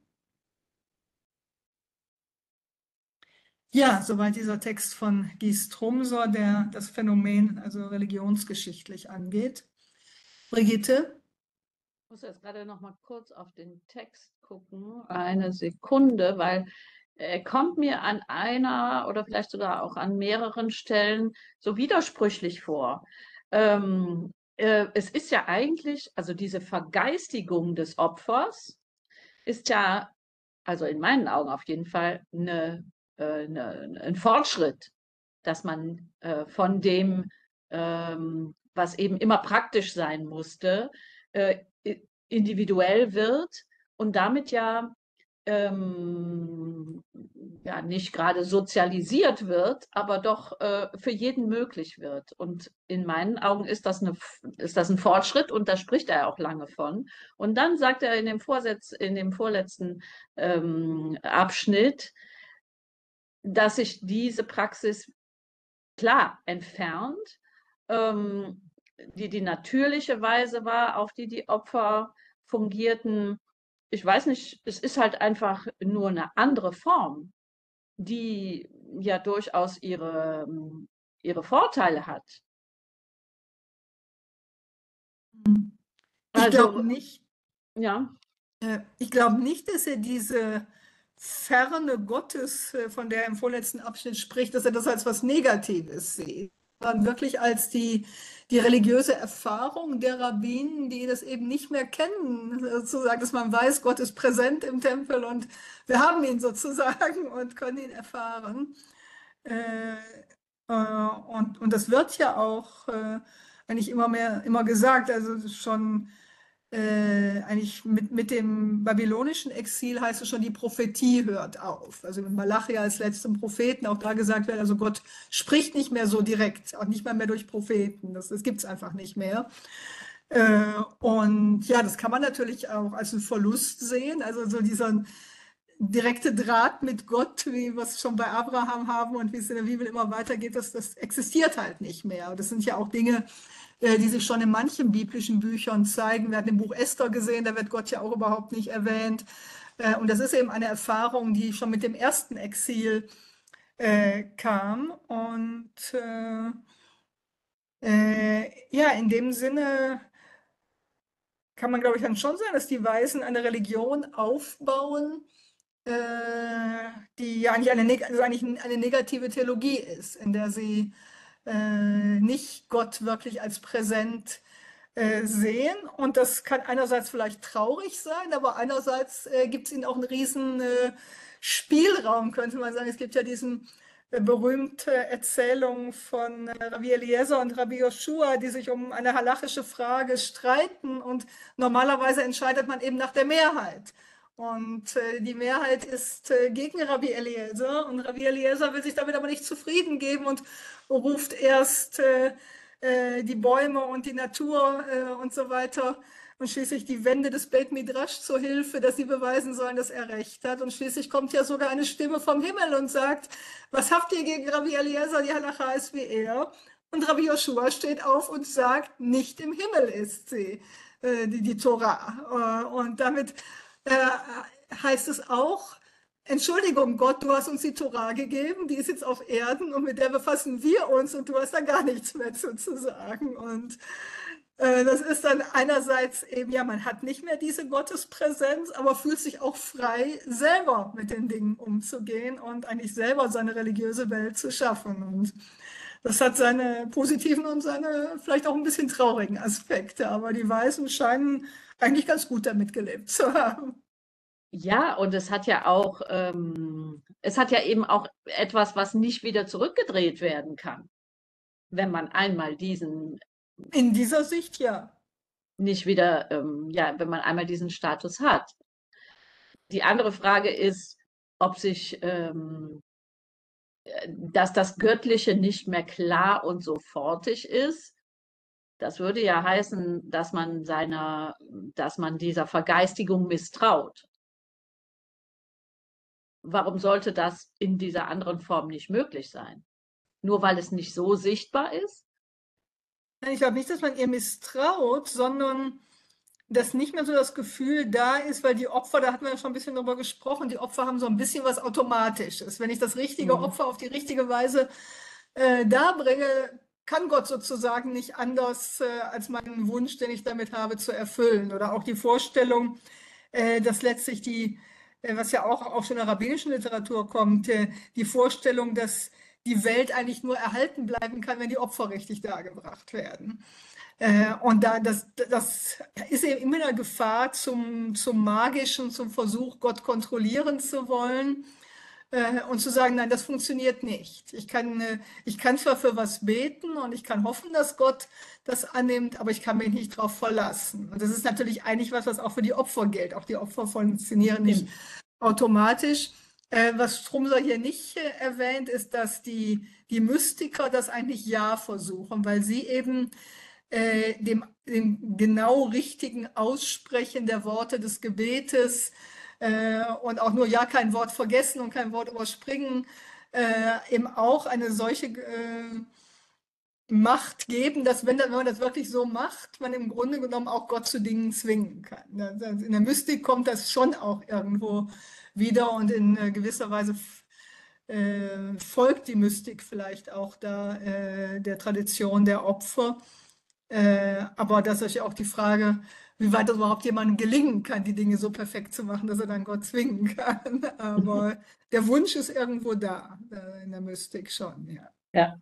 Ja, soweit dieser Text von Guy Strumser, der das Phänomen also religionsgeschichtlich angeht. Brigitte? Ich muss jetzt gerade noch mal kurz auf den Text gucken, eine Sekunde, weil er kommt mir an einer oder vielleicht sogar auch an mehreren Stellen so widersprüchlich vor. Es ist ja eigentlich, also diese Vergeistigung des Opfers ist ja, also in meinen Augen auf jeden Fall, ein Fortschritt, dass man von dem, was eben immer praktisch sein musste, individuell wird und damit ja nicht gerade sozialisiert wird, aber doch für jeden möglich wird. Und in meinen Augen ist das ein Fortschritt und da spricht er auch lange von. Und dann sagt er in dem vorletzten Abschnitt, dass sich diese Praxis klar entfernt, die natürliche Weise war, auf die Opfer fungierten. Ich weiß nicht, es ist halt einfach nur eine andere Form, die ja durchaus ihre Vorteile hat. Ich glaube Also, nicht, ja, ich glaube nicht, dass er diese Ferne Gottes, von der er im vorletzten Abschnitt spricht, dass er das als was Negatives sieht, sondern wirklich als die religiöse Erfahrung der Rabbinen, die das eben nicht mehr kennen, sozusagen, dass man weiß, Gott ist präsent im Tempel und wir haben ihn sozusagen und können ihn erfahren. Und das wird ja auch eigentlich immer gesagt, also schon eigentlich mit dem babylonischen Exil heißt es schon, die Prophetie hört auf. Also mit Malachi als letztem Propheten auch da gesagt wird, also Gott spricht nicht mehr so direkt, auch nicht mal mehr durch Propheten. Das gibt es einfach nicht mehr. Und ja, das kann man natürlich auch als einen Verlust sehen. Also so dieser direkte Draht mit Gott, wie wir es schon bei Abraham haben und wie es in der Bibel immer weitergeht, das existiert halt nicht mehr. Und das sind ja auch Dinge, die sich schon in manchen biblischen Büchern zeigen. Wir hatten im Buch Esther gesehen, da wird Gott ja auch überhaupt nicht erwähnt. Und das ist eben eine Erfahrung, die schon mit dem ersten Exil kam. Und ja, in dem Sinne kann man, glaube ich, dann schon sagen, dass die Weisen eine Religion aufbauen, die ja eigentlich eine negative Theologie ist, in der sie nicht Gott wirklich als präsent sehen. Und das kann einerseits vielleicht traurig sein, aber einerseits gibt es ihnen auch einen riesen Spielraum, könnte man sagen. Es gibt ja diesen berühmte Erzählung von Rabbi Eliezer und Rabbi Joshua, die sich um eine halachische Frage streiten und normalerweise entscheidet man eben nach der Mehrheit. Und die Mehrheit ist gegen Rabbi Eliezer und Rabbi Eliezer will sich damit aber nicht zufrieden geben und ruft erst die Bäume und die Natur und so weiter und schließlich die Wände des Beit Midrash zur Hilfe, dass sie beweisen sollen, dass er recht hat. Und schließlich kommt ja sogar eine Stimme vom Himmel und sagt, was habt ihr gegen Rabbi Eliezer, die Halacha ist wie er? Und Rabbi Joshua steht auf und sagt, nicht im Himmel ist sie, die Torah. Und damit heißt es auch, Entschuldigung, Gott, du hast uns die Torah gegeben, die ist jetzt auf Erden und mit der befassen wir uns und du hast da gar nichts mehr zu sagen. Und das ist dann einerseits eben, ja, man hat nicht mehr diese Gottespräsenz, aber fühlt sich auch frei, selber mit den Dingen umzugehen und eigentlich selber seine religiöse Welt zu schaffen. Und das hat seine positiven und seine vielleicht auch ein bisschen traurigen Aspekte, aber die Weisen scheinen eigentlich ganz gut damit gelebt zu haben. ja, und es hat ja eben auch etwas, was nicht wieder zurückgedreht werden kann, wenn man einmal In dieser Sicht ja. nicht wieder, ja, wenn man einmal diesen Status hat. Die andere Frage ist, ob dass das Göttliche nicht mehr klar und sofortig ist. Das würde ja heißen, dass man dieser Vergeistigung misstraut. Warum sollte das in dieser anderen Form nicht möglich sein? Nur weil es nicht so sichtbar ist? Ich glaube nicht, dass man ihr misstraut, sondern dass nicht mehr so das Gefühl da ist, weil die Opfer, da hatten wir ja schon ein bisschen drüber gesprochen, die Opfer haben so ein bisschen was Automatisches. Wenn ich das richtige Opfer auf die richtige Weise darbringe, kann Gott sozusagen nicht anders, als meinen Wunsch, den ich damit habe, zu erfüllen. Oder auch die Vorstellung, dass letztlich was ja auch schon in der rabbinischen Literatur kommt, die Vorstellung, dass die Welt eigentlich nur erhalten bleiben kann, wenn die Opfer richtig dargebracht werden. Und das ist eben immer eine Gefahr zum Magischen, zum Versuch, Gott kontrollieren zu wollen und zu sagen, nein, das funktioniert nicht. Ich kann zwar für was beten und ich kann hoffen, dass Gott das annimmt, aber ich kann mich nicht darauf verlassen. Und das ist natürlich eigentlich was auch für die Opfer gilt. Auch die Opfer funktionieren nicht automatisch. Was Strumser hier nicht erwähnt, ist, dass die Mystiker das eigentlich ja versuchen, weil sie eben dem genau richtigen Aussprechen der Worte des Gebetes und auch nur ja kein Wort vergessen und kein Wort überspringen, eben auch eine solche Macht geben, dass wenn man das wirklich so macht, man im Grunde genommen auch Gott zu Dingen zwingen kann. In der Mystik kommt das schon auch irgendwo wieder und in gewisser Weise folgt die Mystik vielleicht auch da der Tradition der Opfer. Aber das ist ja auch die Frage, wie weit es überhaupt jemandem gelingen kann, die Dinge so perfekt zu machen, dass er dann Gott zwingen kann. Aber der Wunsch ist irgendwo da, in der Mystik schon, ja. Ja.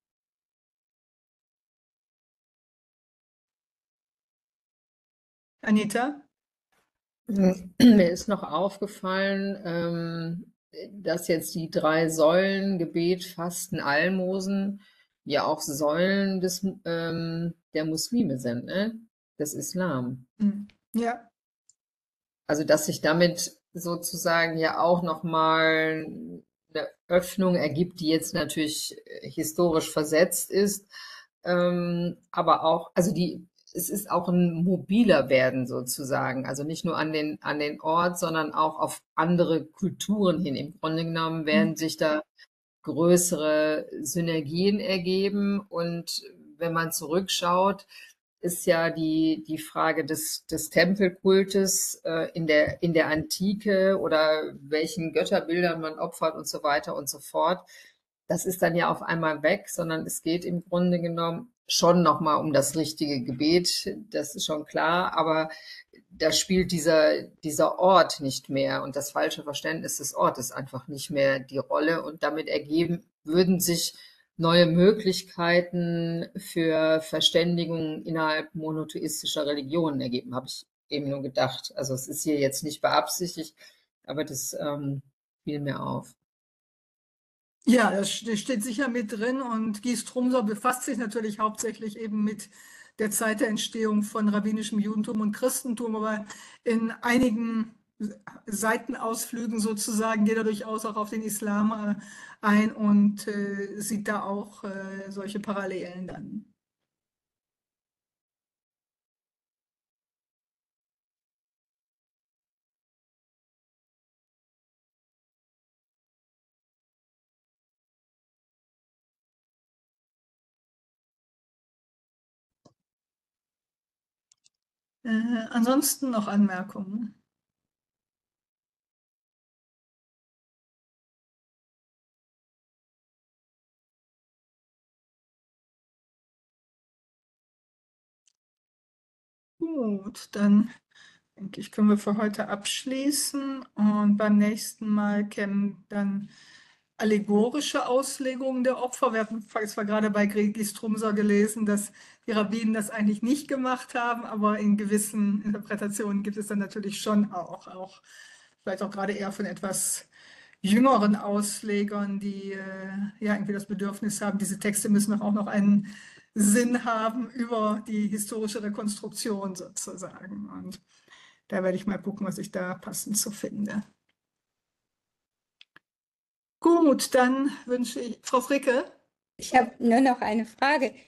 Anita? Mir ist noch aufgefallen, dass jetzt die 3 Säulen, Gebet, Fasten, Almosen, ja auch Säulen der Muslime sind, ne? Des Islam. Ja. Also dass sich damit sozusagen ja auch nochmal eine Öffnung ergibt, die jetzt natürlich historisch versetzt ist, aber auch, also es ist auch ein mobiler Werden sozusagen, also nicht nur an den Ort, sondern auch auf andere Kulturen hin. Im Grunde genommen werden sich da größere Synergien ergeben und wenn man zurückschaut, ist ja die Frage des Tempelkultes in der Antike oder welchen Götterbildern man opfert und so weiter und so fort. Das ist dann ja auf einmal weg, sondern es geht im Grunde genommen schon nochmal um das richtige Gebet, das ist schon klar, aber da spielt dieser Ort nicht mehr und das falsche Verständnis des Ortes einfach nicht mehr die Rolle und damit würden sich neue Möglichkeiten für Verständigung innerhalb monotheistischer Religionen ergeben, habe ich eben nur gedacht. Also es ist hier jetzt nicht beabsichtigt, aber das fiel mir auf. Ja, das steht sicher mit drin und Guy Strumser befasst sich natürlich hauptsächlich eben mit der Zeit der Entstehung von rabbinischem Judentum und Christentum, aber in einigen Seitenausflügen sozusagen geht er durchaus auch auf den Islam ein und sieht da auch solche Parallelen dann. Ansonsten noch Anmerkungen? Gut, dann denke ich, können wir für heute abschließen und beim nächsten Mal kämen dann allegorische Auslegungen der Opfer. Wir hatten zwar gerade bei Guy Strumser gelesen, dass die Rabbinen das eigentlich nicht gemacht haben, aber in gewissen Interpretationen gibt es dann natürlich schon auch vielleicht auch gerade eher von etwas jüngeren Auslegern, die ja irgendwie das Bedürfnis haben, diese Texte müssen auch noch einen Sinn haben über die historische Rekonstruktion sozusagen. Und da werde ich mal gucken, was ich da passend zu finde. Gut, dann wünsche ich, Frau Fricke. Ich habe nur noch eine Frage.